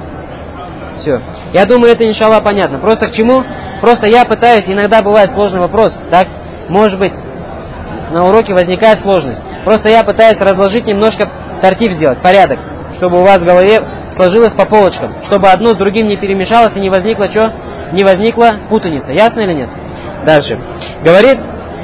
Все. Я думаю, это, иншаллах, понятно. Просто к чему? Просто я пытаюсь, иногда бывает сложный вопрос, так? Может быть, на уроке возникает сложность. Просто я пытаюсь разложить немножко, тартиб сделать, порядок, чтобы у вас в голове сложилось по полочкам, чтобы одно с другим не перемешалось и не возникло что? Не возникла путаница. Ясно или нет? Дальше. Говорит,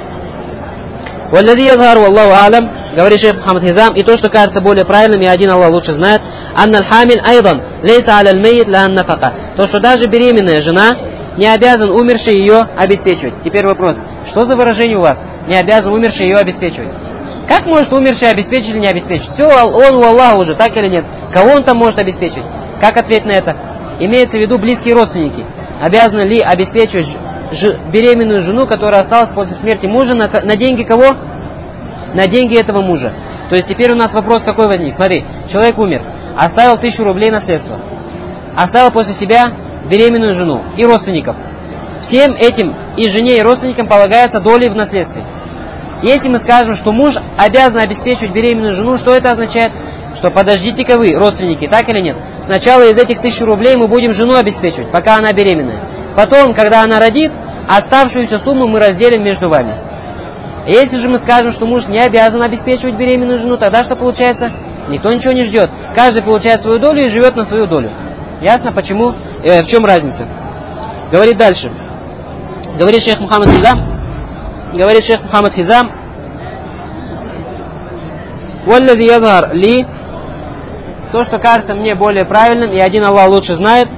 «Валлади язхар валлаху а'лам», говорит шейх Мухаммад Хизам, и то, что кажется более правильным, и один Аллах лучше знает, «Анна аль-хамиль айдан лейса аля аль-мейт ла аннафака». То, что даже беременная жена не обязан умерший ее обеспечивать. Теперь вопрос, что за выражение у вас? Не обязан умерший ее обеспечивать. Как может умерший обеспечить или не обеспечить? Все, он у Аллаха уже, так или нет? Кого он там может обеспечить? Как ответить на это? Имеется в виду близкие родственники. Обязаны ли обеспечивать ж, беременную жену, которая осталась после смерти мужа, на, на деньги кого? На деньги этого мужа. То есть теперь у нас вопрос какой возник? Смотри, человек умер, оставил тысячу рублей наследства. Оставил после себя беременную жену и родственников. Всем этим и жене, и родственникам полагается доли в наследстве. Если мы скажем, что муж обязан обеспечивать беременную жену, что это означает? Что подождите-ка вы, родственники, так или нет? Сначала из этих тысячи рублей мы будем жену обеспечивать, пока она беременная. Потом, когда она родит, оставшуюся сумму мы разделим между вами. Если же мы скажем, что муж не обязан обеспечивать беременную жену, тогда что получается? Никто ничего не ждет. Каждый получает свою долю и живет на свою долю. Ясно, почему? Э, в чем разница? Говорит дальше. Говорит шейх Мухаммад Хизам. Говорит шейх Мухаммад Хизам. «Валлади язхар ли», то, что кажется мне более правильным, и один Аллах лучше знает,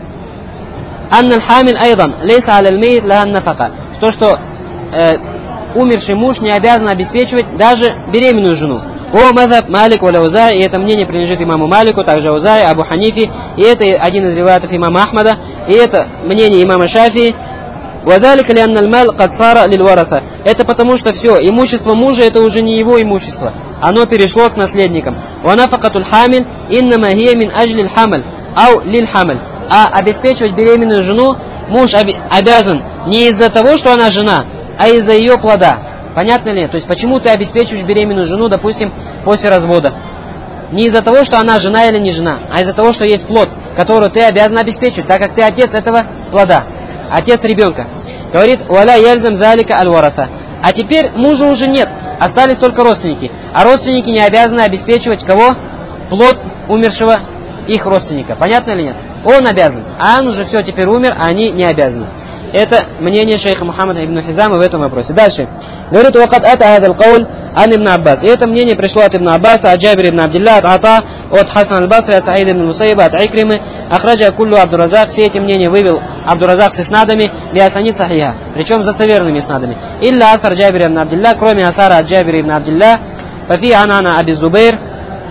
«Анна аль-хамиль айдан лейса аля аль-мейт ла аннафака». То, что э, умерший муж не обязан обеспечивать даже беременную жену. О мазхаб Малик валя Аузаи, и это мнение принадлежит имаму Малику, также Аузаи, Абу Ханифи, и это один из риваятов имама Ахмада, и это мнение имама Шафии. «Вадалика ли анна аль-мал кад сара лиль вараса». Это потому, что все, имущество мужа это уже не его имущество, оно перешло к наследникам. «Ва нафакатуль хамиль иннама хия мин аджли аль-хамаль ау лиль хамаль». А обеспечивать беременную жену муж обязан не из-за того, что она жена, а из-за ее плода. Понятно ли? То есть почему ты обеспечиваешь беременную жену, допустим, после развода? Не из-за того, что она жена или не жена, а из-за того, что есть плод, который ты обязан обеспечивать, так как ты отец этого плода, отец ребенка. Говорит, «Валя яльзам залика аль-вараса». А теперь мужа уже нет, остались только родственники. А родственники не обязаны обеспечивать кого? Плод умершего их родственника. Понятно или нет? Он обязан, а он уже все, теперь умер, а они не обязаны. Это мнение шейха Мухаммада ибн Хизама в этом вопросе. Дальше. Говорит, «Вакад ата хадал кауль ан ибн Аббас». И это мнение пришло от ибн Аббаса, от Джабир ибн Абдилля, от Ата, от Хасан аль-Басри, от Саида ибн Мусайба, от Икримы. Ахраджа куллу Абдуразак. Все эти мнения вывел Абдуразак с иснадами, биасанид сахиха, причем за соверенными иснадами. Илля асар Джабир ибн Абдилля, кроме асара от Джабир ибн Абдилля, фафи анана аби Зубейр.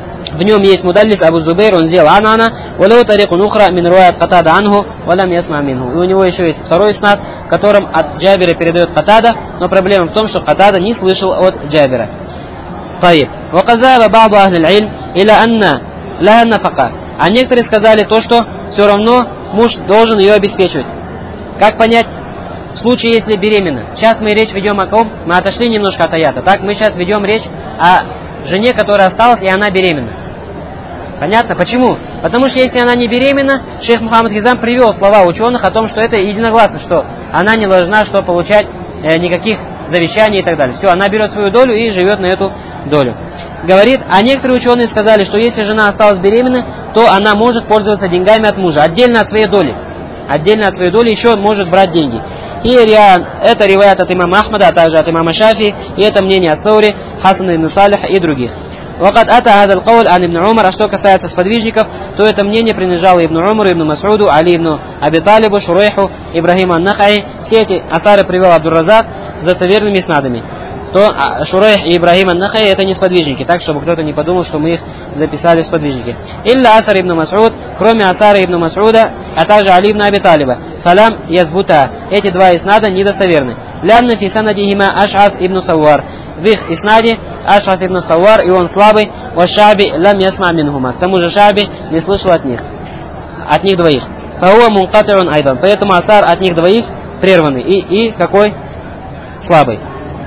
В нем есть мудаллис Абу Зубейр, он сделал анана, валау тарикун ухра мин руаят Катада анху, валам ясма минху. И у него еще есть второй снад, в котором от Джабира передает Катада, но проблема в том, что Катада не слышал от Джабира. Таиб. Ваказаба ба'ду ахли аль-илм иля анна ла нафака. А некоторые сказали то, что все равно муж должен ее обеспечивать. Как понять? В случае, если беременна. Сейчас мы речь ведем о ком? Мы отошли немножко от аята. Так, мы сейчас ведем речь о жене, которая осталась, и она беременна. Понятно? Почему? Потому что если она не беременна, шейх Мухаммад Хизам привел слова ученых о том, что это единогласно, что она не должна что получать э, никаких завещаний и так далее. Все, она берет свою долю и живет на эту долю. Говорит, а некоторые ученые сказали, что если жена осталась беременна, то она может пользоваться деньгами от мужа, отдельно от своей доли. Отдельно от своей доли еще может брать деньги. И это риваят от имама Ахмада, а также от имама Шафи, и это мнение от Саури, Хасана ибн Салиха и других. Вакад ата хадал кауль ан ибн Умар. А что касается сподвижников, то это мнение принадлежало ибн Умару, ибн Мас'уду, Али ибн Аби Талибу, Шурейху, Ибрахиму ан-Нахаи. Все эти асары привел Абдур-Разак за соверенными снадами. То Шурейх и Ибрахим ан-Нахаи это не сподвижники, так чтобы кто-то не подумал, что мы их записали в сподвижники. Илля асар ибн Мас'уд, кроме асара ибн Мас'уда, а также Али ибн Аби Талиба. Фалам язбута. Эти два иснада недостоверны. Лянна фи санадихима Аш'ас ибн Саввар. В их иснаде Аш'ас ибн Саввар, и он слабый, ва Шаби лам ясма минхума. К тому же Шаби не слышал от них, от них двоих. Фауа мункатиун айдан. Поэтому асар от них двоих прерванный. И, и какой? Слабый.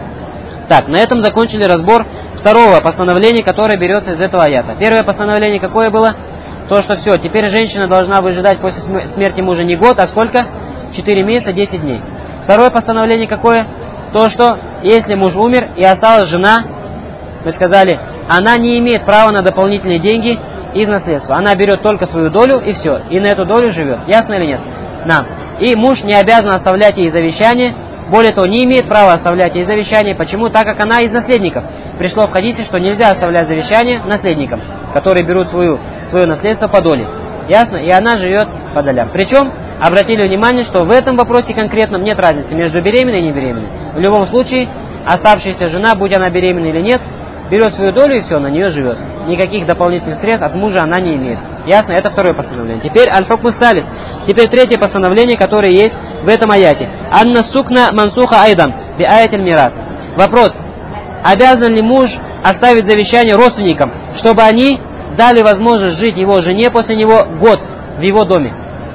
Так, на этом закончили разбор второго постановления, которое берется из этого аята. Первое постановление какое было? То, что все, теперь женщина должна выжидать после смерти мужа не год, а сколько? четыре месяца, десять дней. Второе постановление какое? То, что если муж умер и осталась жена, мы сказали, она не имеет права на дополнительные деньги из наследства. Она берет только свою долю и все. И на эту долю живет. Ясно или нет? Нам. И муж не обязан оставлять ей завещание. Более того, не имеет права оставлять ей завещание. Почему? Так как она из наследников. Пришло в хадисе, что нельзя оставлять завещание наследникам, которые берут свою, свое наследство по доле. Ясно? И она живет по долям. Причем, обратили внимание, что в этом вопросе конкретном нет разницы между беременной и не беременной. В любом случае, оставшаяся жена, будь она беременна или нет, берет свою долю и все, на нее живет. Никаких дополнительных средств от мужа она не имеет. Ясно? Это второе постановление. Теперь аль-хукм салис. Теперь третье постановление, которое есть в этом аяте. Анна сукна мансуха айдан би аятиль мирас. Вопрос. Обязан ли муж оставить завещание родственникам, чтобы они дали возможность жить его жене после него год в его доме?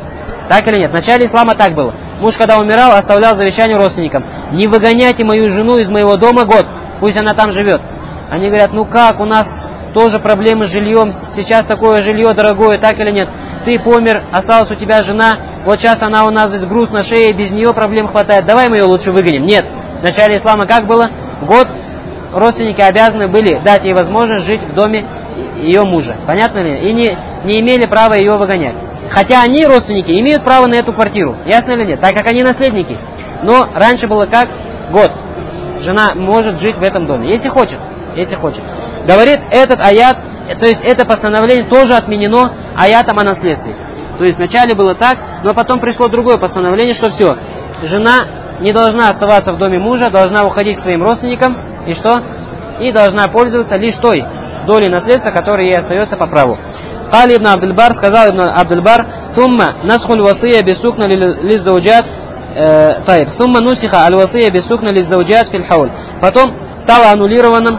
Так или нет? В начале ислама так было. Муж, когда умирал, оставлял завещание родственникам. Не выгоняйте мою жену из моего дома год. Пусть она там живет. Они говорят, ну как, у нас тоже проблемы с жильем, сейчас такое жилье дорогое, так или нет? Ты помер, осталась у тебя жена, вот сейчас она у нас здесь груз на шее, без нее проблем хватает, давай мы ее лучше выгоним. Нет, в начале ислама как было? Год родственники обязаны были дать ей возможность жить в доме ее мужа. Понятно ли? И не, не имели права ее выгонять. Хотя они, родственники, имеют право на эту квартиру. Ясно или нет? Так как они наследники. Но раньше было как? Год. Жена может жить в этом доме, если хочет. Если хочет. Говорит этот аят, то есть это постановление тоже отменено аятом о наследстве. То есть вначале было так, но потом пришло другое постановление, что все, жена не должна оставаться в доме мужа, должна уходить к своим родственникам, и что? И должна пользоваться лишь той долей наследства, которая ей остается по праву. Кали ибн Абдульбар, сказал ибн Абдульбар, сумма насхуль васия бисукна лиззауджат, тайб, сумма нусиха аль-васия бисукна лиззауджат фил хауль. Потом стало аннулированным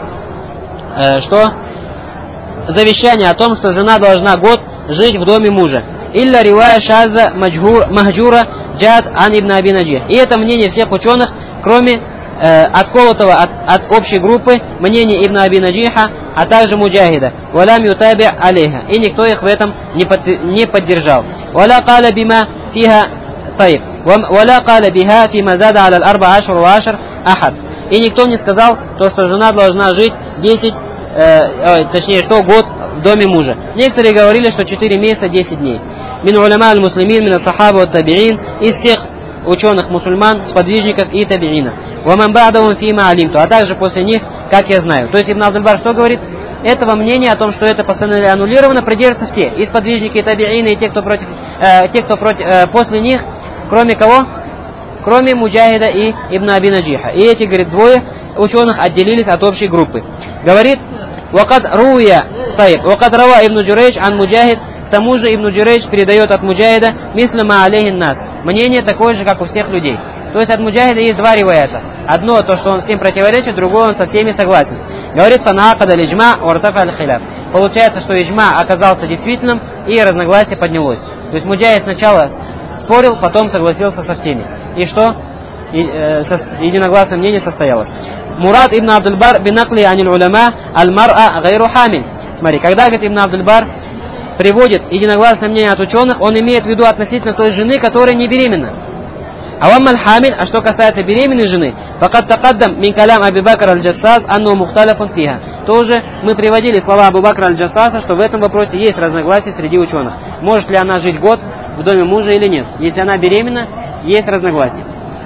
что? Завещание о том, что жена должна год жить в доме мужа. Илля ривая шаза махджура джад ан ибн аби наджих. И это мнение всех ученых, кроме э, отколотого от, от общей группы мнения ибн аби наджиха, а также муджахида. Валям ютаби алейха. И никто их в этом не, под, не поддержал. Валя каля бима фиха тайб. Валя каля биха фима зада аля арба ашр ва ашр ахад. И никто не сказал, то, что жена должна жить десять, э, точнее, что год в доме мужа. Некоторые говорили, что четыре месяца, десять дней. Мин уляма аль-муслимин, мин ас-сахаба ва табиин, из всех ученых мусульман, сподвижников и табиина. Ва ман ба'дахум фима алимту, а также после них, как я знаю. То есть Ибн Абдульбар что говорит? Этого мнения о том, что это постановление аннулировано, придерживаются все. И сподвижники, и табиины, и те, кто, против, э, те, кто против, э, после них, кроме кого? Кроме Муджахида и Ибн Аби Наджиха. И эти, говорит, двое ученых отделились от общей группы. Говорит, «Вакад руя таиб, вакад рава Ибн Джурейдж ан Муджахид». К тому же Ибн Джурейдж передает от Муджахида «Мислима алейхин нас». Мнение такое же, как у всех людей. То есть от Муджахида есть два риваята. Одно, то, что он всем противоречит, другое, он со всеми согласен. Говорит, «Фанаакада лиджма уартафа аль-хиляф». Получается, что иджма оказался действительным, и разногласие поднялось. То есть Муджахид сначала спорил, потом согласился со всеми. И что? И, э, со, единогласное мнение состоялось. Мурад ибн Абдульбар бинакли анил уляма аль-мар'a гайру хамин. Смотри, когда, говорит, Ибн Абдульбар приводит единогласное мнение от ученых, он имеет в виду относительно той жены, которая не беременна. А вам аль-хамин, а что касается беременной жены, факад такаддам мин калям Аби Бакр аль-Джассас анну мухталафун фиха. Тоже мы приводили слова Абу Бакра аль-Джассаса, что в этом вопросе есть разногласия среди ученых. Может ли она жить год в доме мужа или нет? Если она беременна, есть разногласия.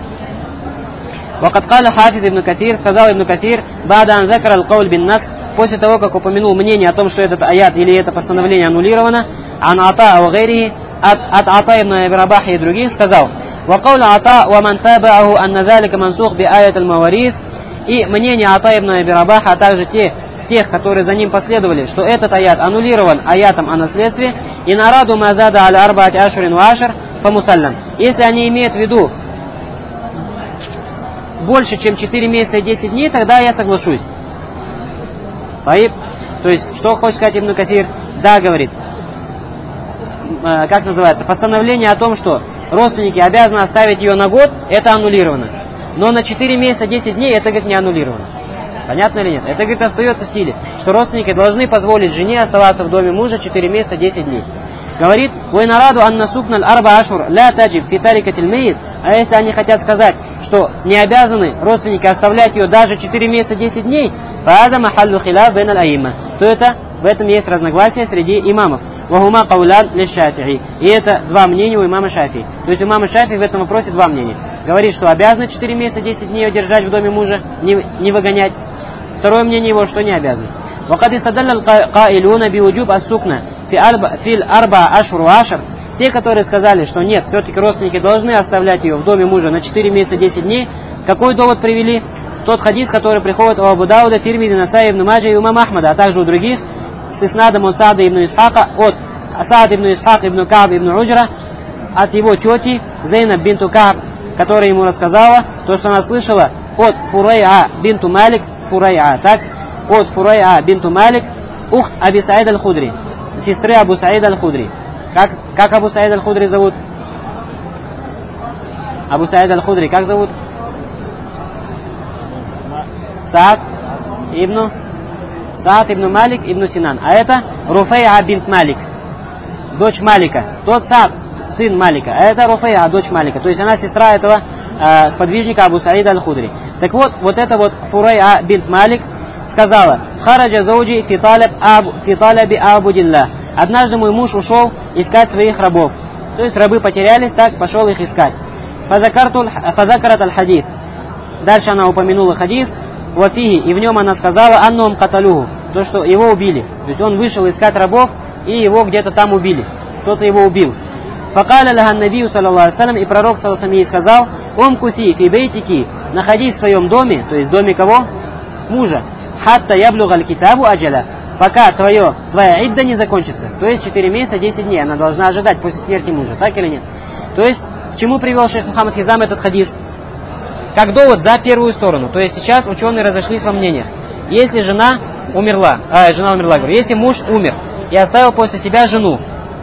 Вакад каля хафиз ибн Касир, сказал ибн Касир, бада ан закар аль-кауль бин насх, после того, как упомянул мнение о том, что этот аят или это постановление аннулировано, ан ата ау гайрихи, от, от ата ибн Аби Рабаха и других, сказал, وقول عطاء ومن تابعه أن ذلك منسوخ بآية المواريث, и мнение Ата ибн Аби Рабаха, а также те, тех, которые за ним последовали, что этот аят аннулирован аятом о наследстве, и нараду мазада аля арбаати ашурин ва ашр фамусаллам. Если они имеют в виду больше, чем четыре месяца и десять дней, тогда я соглашусь. Таиб. То есть, что хочет сказать Ибн Касир? Да, говорит. Э, как называется? Постановление о том, что родственники обязаны оставить ее на год, это аннулировано. Но на четыре месяца, десять дней это, говорит, не аннулировано. Понятно или нет? Это, говорит, остается в силе, что родственники должны позволить жене оставаться в доме мужа четыре месяца, десять дней. Говорит, «Вайнараду анна сукналь арба ашур ля таджиб фи тарикатиль мейит». А если они хотят сказать, что не обязаны родственники оставлять ее даже четыре месяца, десять дней, фаада махаллу хиляф бейн аль-аимма, то это, в этом есть разногласие среди имамов. «Вахума каулян ле Шафи'и». И это два мнения у имама Шафии. То есть у имама Шафии в этом вопросе два мнения. Говорит, что обязаны четыре месяца, десять дней ее держать в доме мужа, не, не выгонять. Второе мнение его, что не обязан. وقد استدل القائلون بوجوب السكنة في الأربع أشهر وعشر. Те, которые сказали, что нет, все-таки родственники должны оставлять ее в доме мужа на четыре месяца, десять дней, какой довод привели? Тот хадис, который приходит у Абу Дауда, Тирмиди, Насаи, Ибн Маджа и имама Ахмада, а также у других, с иснадом от Саада ибн Исхака, от Саад ибн Исхак ибн Кааб ибн Уджра, от его тети Зейнаб бинту Кааб, которая ему рассказала то, что она слышала от Фурайа бинту Малик, Фурайа, так? От Фурайа бинту Малик, ухт Аби Саид аль-Худри, сестры Абу Саида аль-Худри. Как, как Абу Саид аль-Худри зовут? Абу Саид аль-Худри как зовут? Саад ибн Саад ибн Малик ибн Синан. А это Руфайа бинт Малик, дочь Малика. Тот Саад, сын Малика. А это Руфайа, дочь Малика. То есть она сестра этого э, сподвижника Абу Саида аль-Худри. Так вот, вот это вот Фурайа бинт Малик сказала: «Хараджа зауджи фи талаби абудилля». Однажды мой муж ушел искать своих рабов. То есть рабы потерялись, так пошел их искать. Фазакарат аль-хадис. Дальше она упомянула хадис. Вафихи, и в нем она сказала: «Аннум каталюху», то, что его убили. То есть он вышел искать рабов, и его где-то там убили. Кто-то его убил. Факаля лахан набию саллаллаху алейхи вассалям, и пророк саллаллаху алейхи вассалям сказал: «Ум куси фи бейтики», находись в своем доме, то есть в доме кого? Мужа. «Хатта яблугаль китабу аджаля», пока твое, твоя идда не закончится. То есть четыре месяца, десять дней она должна ожидать после смерти мужа, так или нет? То есть, к чему привел шейх Мухаммад Хизам этот хадис? Как довод за первую сторону. То есть сейчас ученые разошлись во мнениях. Если жена умерла, а, жена умерла, говорю, если муж умер и оставил после себя жену,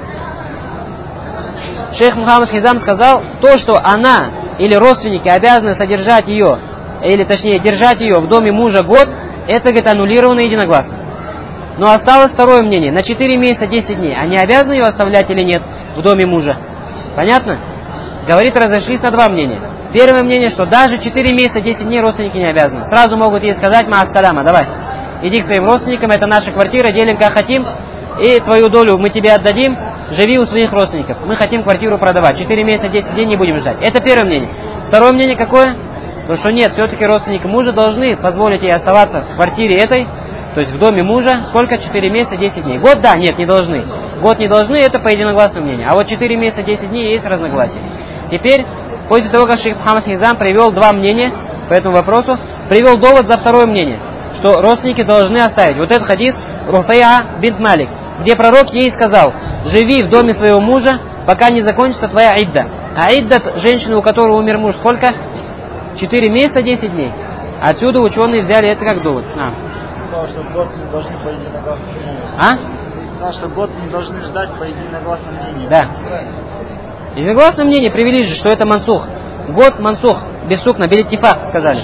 шейх Мухаммад Хизам сказал, то, что она или родственники обязаны содержать ее, или точнее держать ее в доме мужа год, это, говорит, аннулировано единогласно. Но осталось второе мнение. На четыре месяца, десять дней. Они обязаны ее оставлять или нет в доме мужа? Понятно? Говорит, разошлись на два мнения. Первое мнение, что даже четыре месяца, десять дней родственники не обязаны. Сразу могут ей сказать: «Ма-ассаляма, давай, иди к своим родственникам, это наша квартира, делим как хотим, и твою долю мы тебе отдадим, живи у своих родственников. Мы хотим квартиру продавать. четыре месяца, десять дней не будем ждать». Это первое мнение. Второе мнение какое? То, что нет, все-таки родственники мужа должны позволить ей оставаться в квартире этой, то есть в доме мужа, сколько? четыре месяца, десять дней. Год, да, нет, не должны. Год не должны, это по единогласному мнению. А вот четыре месяца, десять дней есть разногласия. Теперь, после того, как шейх Мухаммад Хизам привел два мнения по этому вопросу, привел довод за второе мнение, что родственники должны оставить. Вот этот хадис Руфайа бинт Малик, где пророк ей сказал: «Живи в доме своего мужа, пока не закончится твоя идда». А идда женщины, у которой умер муж, сколько? четыре месяца, десять дней. Отсюда ученые взяли это как довод. А. Сказал, что год не должны по единогласному мнению. А? Сказал, что год не должны ждать по единогласному мнению. Да. Единогласное мнение привели же, что это мансух. Год мансух, без сукна, белитифак, сказали.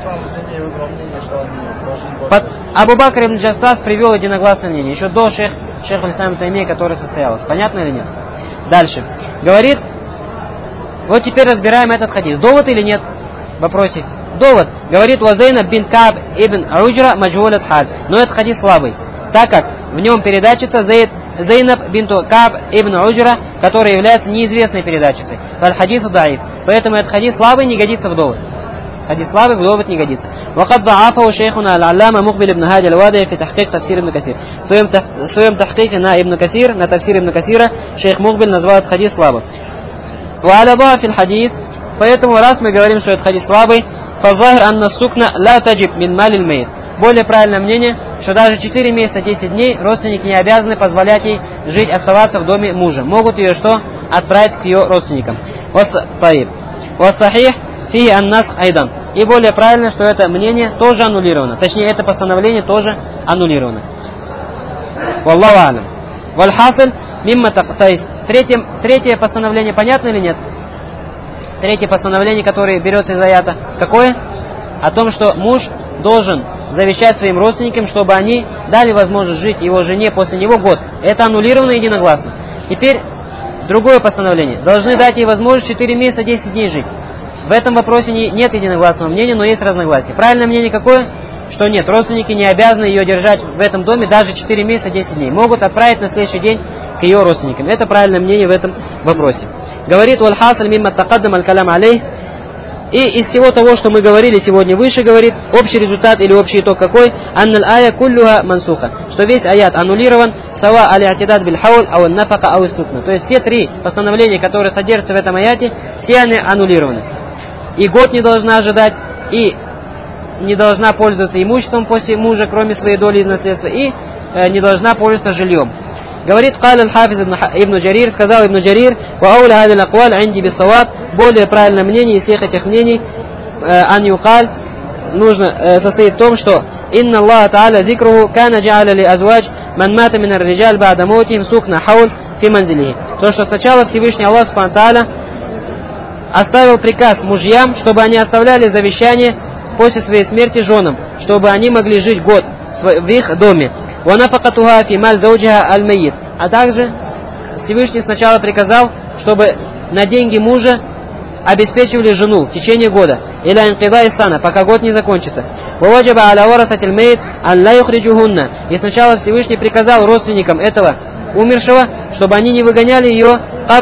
Под Абу Бакр ибн Джассас привел единогласное мнение, еще до шейх, шейха ислам Таймия, которое состоялось. Понятно или нет? Дальше. Говорит, вот теперь разбираем этот хадис. Довод или нет? В вопросе. Довод. Говорит, Вазейнаб бин Кааб ибн Уджра маджхулат халь. Но этот хадис слабый, так как в нем передатчица Зейд Зейнаб бинту Кааб ибн Уджра, которая является неизвестной передатчицей. Фаль-хадису даиф. Поэтому этот хадис слабый, не годится в довод. Хадис слабый, в довод не годится. وقد ضعفه شيخنا العلامة مقبل ابن هادي الوادعي في تحقيق تفسير ابن كثير. В своем, в своем тахкике на Ибн Касир, на тафсир Ибн Касира, шейх Мукбиль назвал этот хадис слабым. وعلى ضعف الحديث, поэтому раз мы говорим, что этот хадис слабый, فالظاهر أن السكنة لا تجب من مال الميت. Более правильное мнение, что даже четыре месяца, десять дней родственники не обязаны позволять ей жить, оставаться в доме мужа. Могут ее что? Отправить к ее родственникам. وصحيح فيه النسخ أيضا. И более правильно, что это мнение тоже аннулировано. Точнее, это постановление тоже аннулировано. Валлаху алям. Вальхасл мимма так. То есть, третье, третье постановление понятно или нет? Третье постановление, которое берется из аята, какое? О том, что муж должен завещать своим родственникам, чтобы они дали возможность жить его жене после него год. Это аннулировано единогласно. Теперь другое постановление. Должны дать ей возможность четыре месяца десять дней жить. В этом вопросе не, нет единогласного мнения, но есть разногласия. Правильное мнение какое? Что нет, родственники не обязаны ее держать в этом доме даже четыре месяца десять дней. Могут отправить на следующий день к ее родственникам. Это правильное мнение в этом вопросе. Говорит «Валь-хасаль мимма тақаддам аль-калям алейх». И из всего того, что мы говорили сегодня выше, говорит, общий результат или общий итог какой? «Анналь ая куллюха мансуха». Что весь аят аннулирован, «Сава аль-атидад биль-хауль, ау нафака, ау истукна». То есть все три постановления, которые содержатся в этом аяте, все они аннулированы. И год не должна ожидать, и не должна пользоваться имуществом после мужа, кроме своей доли из наследства, и э, не должна пользоваться жильем. Говорит, قال الحافظ ибн Джарир, сказал ибн Джарир, وأولى هذه الأقوال عندي بالصواب, более правильное мнение из всех этих мнений, ан юкаль, нужно э, состоит в том, что инна Аллах Та'аля зикруху кана джа'аля ли азвач ман мата мин ар-риджаль ба'да маутихим сукна хауль фи манзилихи. То, что сначала Всевышний Аллах Субхану Та'аля оставил приказ мужьям, чтобы они оставляли завещание после своей смерти женам, чтобы они могли жить год в их доме. А также Всевышний сначала приказал, чтобы на деньги мужа обеспечивали жену в течение года, пока год не закончится. И сначала Всевышний приказал родственникам этого умершего, чтобы они не выгоняли ее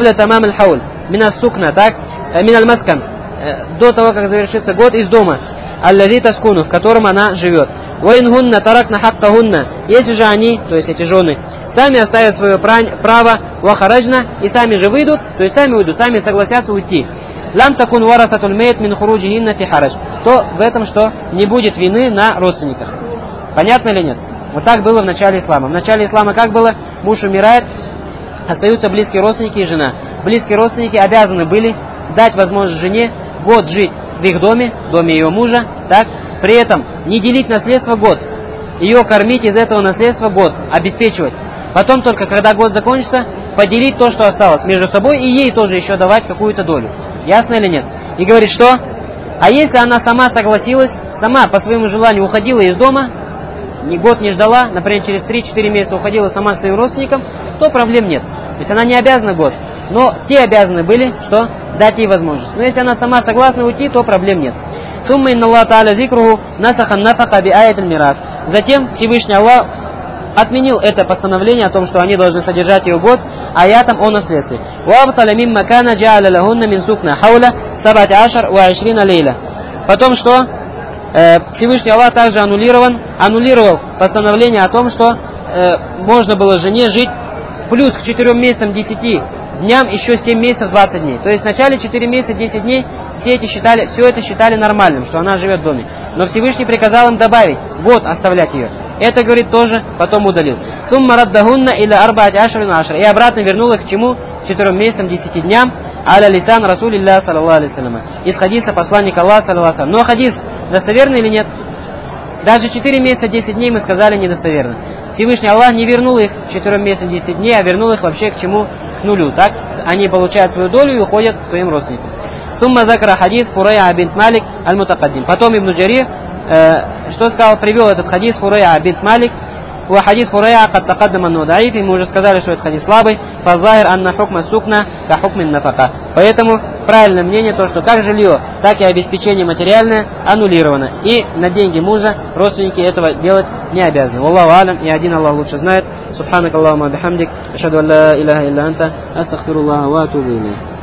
минас сукна, так, миналь маскан, до того, как завершится год, из дома, аллази таскуну, в котором она живет. Ваингунна таракна хаккахунна, если же они, то есть эти жены, сами оставят свое право, вахараджна, и сами же выйдут, то есть сами уйдут, сами согласятся уйти. Лам такун варасатуль мейт мин хуруджихинна фи харадж, то в этом, что не будет вины на родственниках. Понятно или нет? Вот так было в начале ислама. В начале ислама как было? Муж умирает, остаются близкие родственники и жена. Близкие родственники обязаны были дать возможность жене год жить в их доме, в доме ее мужа, так, при этом не делить наследство год, ее кормить из этого наследства год, обеспечивать. Потом только, когда год закончится, поделить то, что осталось между собой, и ей тоже еще давать какую-то долю. Ясно или нет? И говорит, что? А если она сама согласилась, сама по своему желанию уходила из дома, ни год не ждала, например, через три-четыре месяца уходила сама к своим родственникам, то проблем нет. То есть она не обязана год. Но те обязаны были, что? Дать ей возможность. Но если она сама согласна уйти, то проблем нет. Сумма инна Аллах Та'аля зикруху насахан нафака би аятуль мират. Затем Всевышний Аллах отменил это постановление о том, что они должны содержать ее год, аятом о наследстве. Вабталя мимма кана джа'аля лахунна мин сукна хауля сабати ашар ва ашрина лейла. Потом что? Э, Всевышний Аллах также аннулирован, аннулировал постановление о том, что э, можно было жене жить плюс к четырем месяцам десяти дням еще семь месяцев двадцать дней. То есть в начале четыре месяца десять дней все, эти считали, все это считали нормальным, что она живет в доме. Но Всевышний приказал им добавить год оставлять ее. Это, говорит, тоже потом удалил. Сумма раддахунна или арбаати ашрин ашр. И обратно вернул их к чему? Четырем месяцам десяти дням. Аля лисан расулилля саллаллаху алейхи вассалям. Из хадиса посланника Аллаха саллаллаху алейхи вассалям. Но хадис достоверный или нет? Даже четыре месяца десять дней мы сказали недостоверно. Всевышний Аллах не вернул их четырем месяцам десять дней, а вернул их вообще к чему? К нулю. Так? Они получают свою долю и уходят к своим родственникам. Сумма закара хадис Фурайя бинт Малик аль-Мутакаддим. Потом Ибн Джарир, э, что сказал, привел этот хадис Фурайя бинт Малик. Ва хадис Фурайя кад такаддама нудаиф, и мы уже сказали, что это хадис слабый. Фазахир анна хукма сукна ка хукмин нафака. Поэтому правильное мнение то, что как жилье, так и обеспечение материальное аннулировано. И на деньги мужа родственники этого делать не обязаны. Wallahu алям, и один Аллах лучше знает. Субханак Аллахума бихамдик, ашхаду ан ла илляха илля анта, астагфируллаха ва атубу илейх.